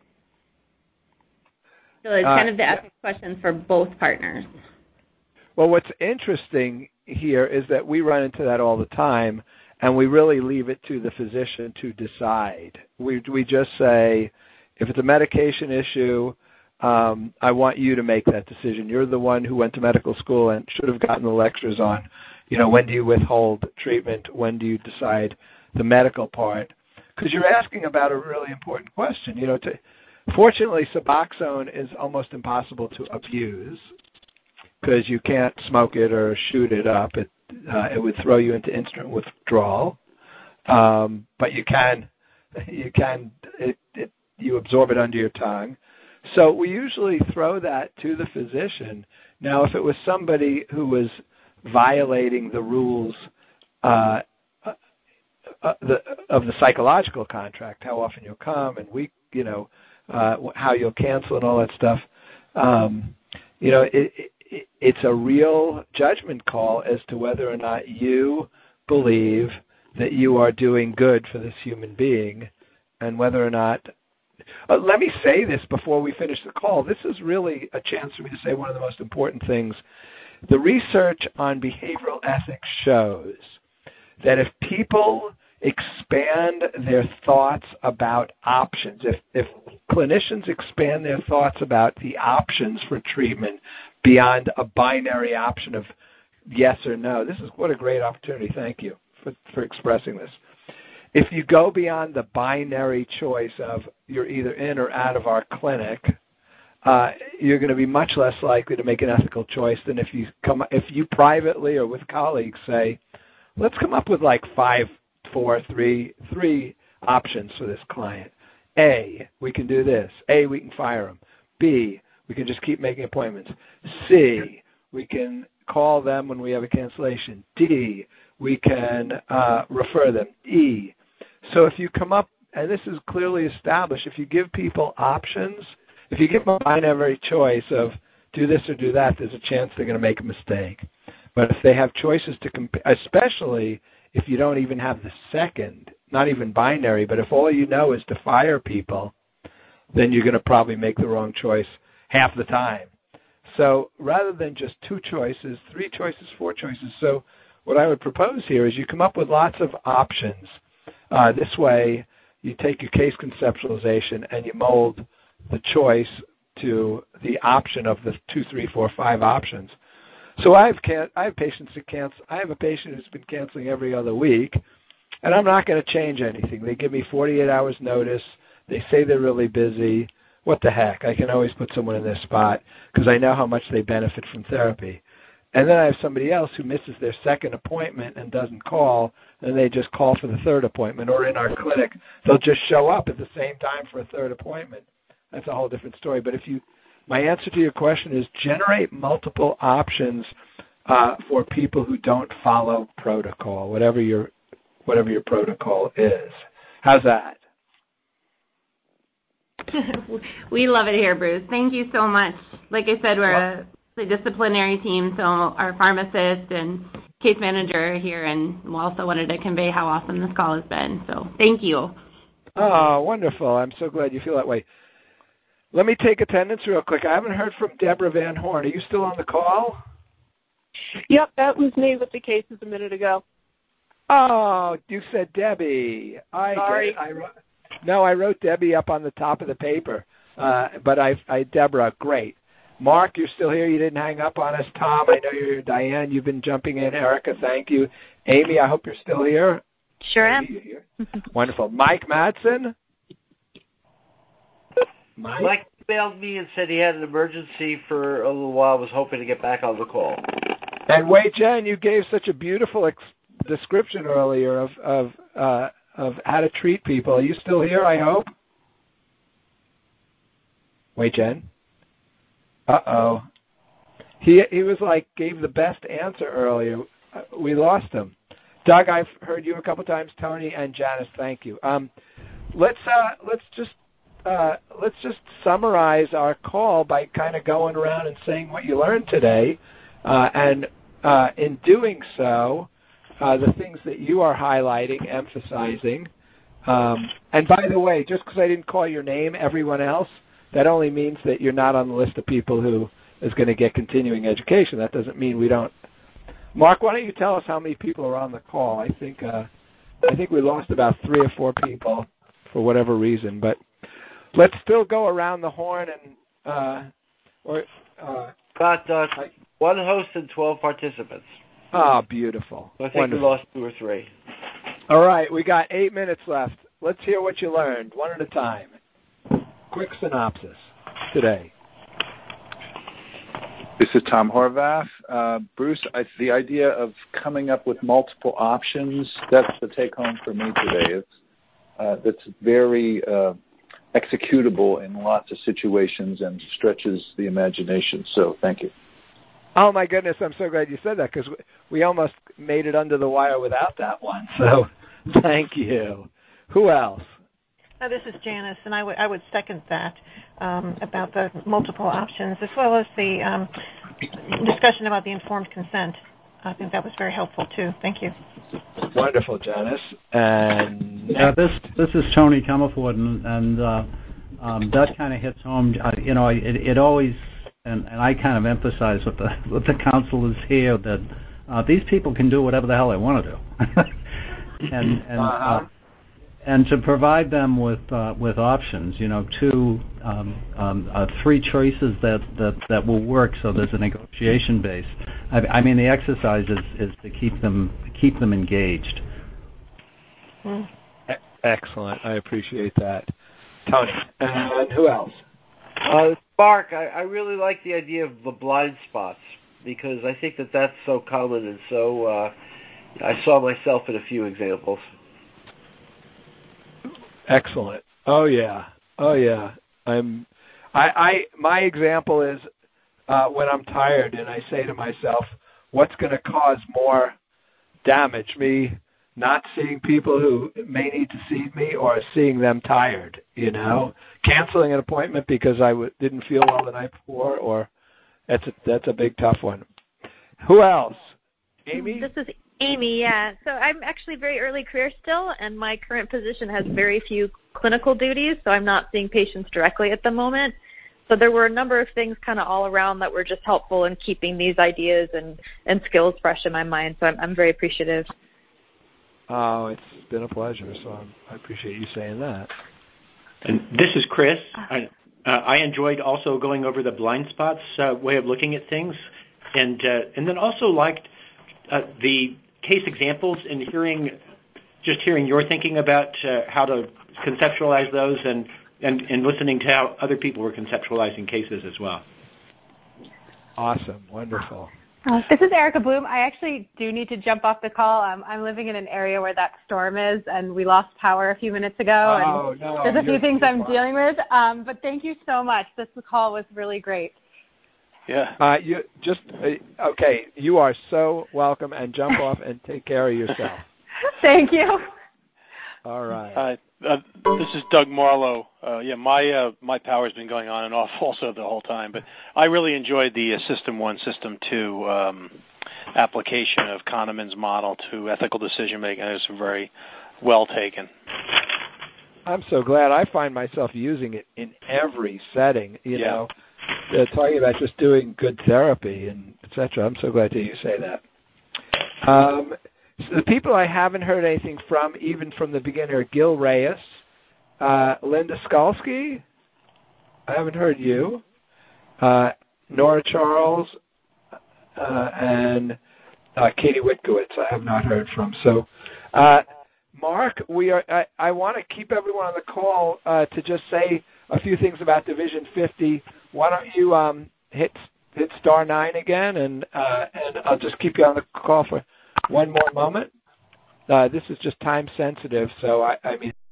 So it's kind of the ethics questions for both partners. Well, what's interesting here is that we run into that all the time, and we really leave it to the physician to decide. We just say, if it's a medication issue, I want you to make that decision. You're the one who went to medical school and should have gotten the lectures on, when do you withhold treatment, when do you decide the medical part? Because you're asking about a really important question. Fortunately, Suboxone is almost impossible to abuse because you can't smoke it or shoot it up. It would throw you into instant withdrawal. But you absorb it under your tongue. So we usually throw that to the physician. Now, if it was somebody who was violating the rules of the psychological contract, how often you'll come and how you'll cancel and all that stuff, it's a real judgment call as to whether or not you believe that you are doing good for this human being, and whether or not. Let me say this before we finish the call. This is really a chance for me to say one of the most important things. The research on behavioral ethics shows that if people expand their thoughts about options, if clinicians expand their thoughts about the options for treatment beyond a binary option of yes or no, what a great opportunity. Thank you for expressing this. If you go beyond the binary choice of you're either in or out of our clinic, you're going to be much less likely to make an ethical choice than if you privately or with colleagues say, let's come up with 3 options for this client. A, we can do this. A, we can fire them. B, we can just keep making appointments. C, we can call them when we have a cancellation. D, we can refer them. E. So if you come up, and this is clearly established, if you give people options, if you give them a binary choice of do this or do that, there's a chance they're going to make a mistake. But if they have choices to compare, especially if you don't even have the second, not even binary, but if all you know is to fire people, then you're going to probably make the wrong choice half the time. So rather than just 2 choices, 3 choices, 4 choices. So what I would propose here is you come up with lots of options. This way, you take your case conceptualization and you mold the choice to the option of the 2, 3, 4, 5 options. So I have patients that cancel. I have a patient who's been canceling every other week, and I'm not going to change anything. They give me 48 hours notice. They say they're really busy. What the heck? I can always put someone in their spot because I know how much they benefit from therapy. And then I have somebody else who misses their second appointment and doesn't call, and they just call for the third appointment. Or in our clinic, they'll just show up at the same time for a third appointment. That's a whole different story. But my answer to your question is generate multiple options for people who don't follow protocol, whatever your protocol is. How's that? We love it here, Bruce. Thank you so much. Like I said, we're a disciplinary team, so our pharmacist and case manager are here, and we also wanted to convey how awesome this call has been. So thank you. Oh, wonderful. I'm so glad you feel that way. Let me take attendance real quick. I haven't heard from Deborah Van Horn. Are you still on the call? Yep, that was me with the cases a minute ago. Oh, you said Debbie. Sorry. I wrote Debbie up on the top of the paper. But Deborah, great. Mark, you're still here. You didn't hang up on us. Tom, I know you're here. Diane, you've been jumping in. Erica, thank you. Amy, I hope you're still here. Sure am. Wonderful. Mike Madsen? Mike emailed me and said he had an emergency for a little while. Was hoping to get back on the call. And Wei Jen, you gave such a beautiful description earlier of how to treat people. Are you still here, I hope? Wei Jen? Uh-oh. He was gave the best answer earlier. We lost him. Doug, I've heard you a couple times. Tony and Janice, thank you. Let's just summarize our call by kind of going around and saying what you learned today, and in doing so, the things that you are highlighting, emphasizing. And by the way, just because I didn't call your name, everyone else, that only means that you're not on the list of people who is going to get continuing education. That doesn't mean we don't. Mark, why don't you tell us how many people are on the call? I think we lost about 3 or 4 people for whatever reason, but let's still go around the horn and got 1 host and 12 participants. Oh, beautiful. So I think Wonderful. we lost 2 or 3. All right, we got 8 minutes left. Let's hear what you learned, one at a time. Quick synopsis today. This is Tom Horvath. Bruce, the idea of coming up with multiple options, that's the take-home for me today. That's very executable in lots of situations and stretches the imagination. So thank you. Oh, my goodness, I'm so glad you said that because we almost made it under the wire without that one. So thank you. Who else? This is Janice, and I would second that about the multiple options, as well as the discussion about the informed consent. I think that was very helpful, too. Thank you. Wonderful, Janice. And this is Tony Comerford, and that kind of hits home. It always, and I kind of emphasize with the counselors here that these people can do whatever the hell they want to do, and to provide them with options, 2, 3 choices that will work. So there's a negotiation base. I mean, the exercise is to keep them engaged. Excellent. I appreciate that, Tony. And who else? Mark, I really like the idea of the blind spots because I think that's so common, and so I saw myself in a few examples. Excellent. Oh yeah. My example is when I'm tired and I say to myself, what's going to cause more damage? Me not seeing people who may need to see me or seeing them tired, canceling an appointment because I didn't feel well the night before, or that's a big tough one. Who else? Amy? This is Amy, yeah. So I'm actually very early career still, and my current position has very few clinical duties, so I'm not seeing patients directly at the moment. So there were a number of things kind of all around that were just helpful in keeping these ideas and skills fresh in my mind, so I'm very appreciative. Oh, it's been a pleasure, so I appreciate you saying that. And this is Chris. I enjoyed also going over the blind spots way of looking at things, and then also liked the case examples and hearing your thinking about how to conceptualize those, and listening to how other people were conceptualizing cases as well. Awesome, wonderful. This is Erica Bloom. I actually do need to jump off the call. I'm living in an area where that storm is, and we lost power a few minutes ago. There's a few things I'm dealing with. But thank you so much. This call was really great. Yeah. Okay. You are so welcome, and jump off and take care of yourself. Thank you. All right. This is Doug Marlowe. My power's been going on and off also the whole time, but I really enjoyed the System 1, System 2 application of Kahneman's model to ethical decision making. It was very well taken. I'm so glad. I find myself using it in every setting. You know, talking about just doing good therapy and etc. I'm so glad to hear you say that. So the people I haven't heard anything from, even from the beginning, are Gil Reyes, Linda Skalski. I haven't heard you. Nora Charles and Katie Witkowitz. I have not heard from. So, Mark, I want to keep everyone on the call to just say a few things about Division 50. Why don't you hit star 9 again, and I'll just keep you on the call for one more moment. This is just time sensitive, so I mean.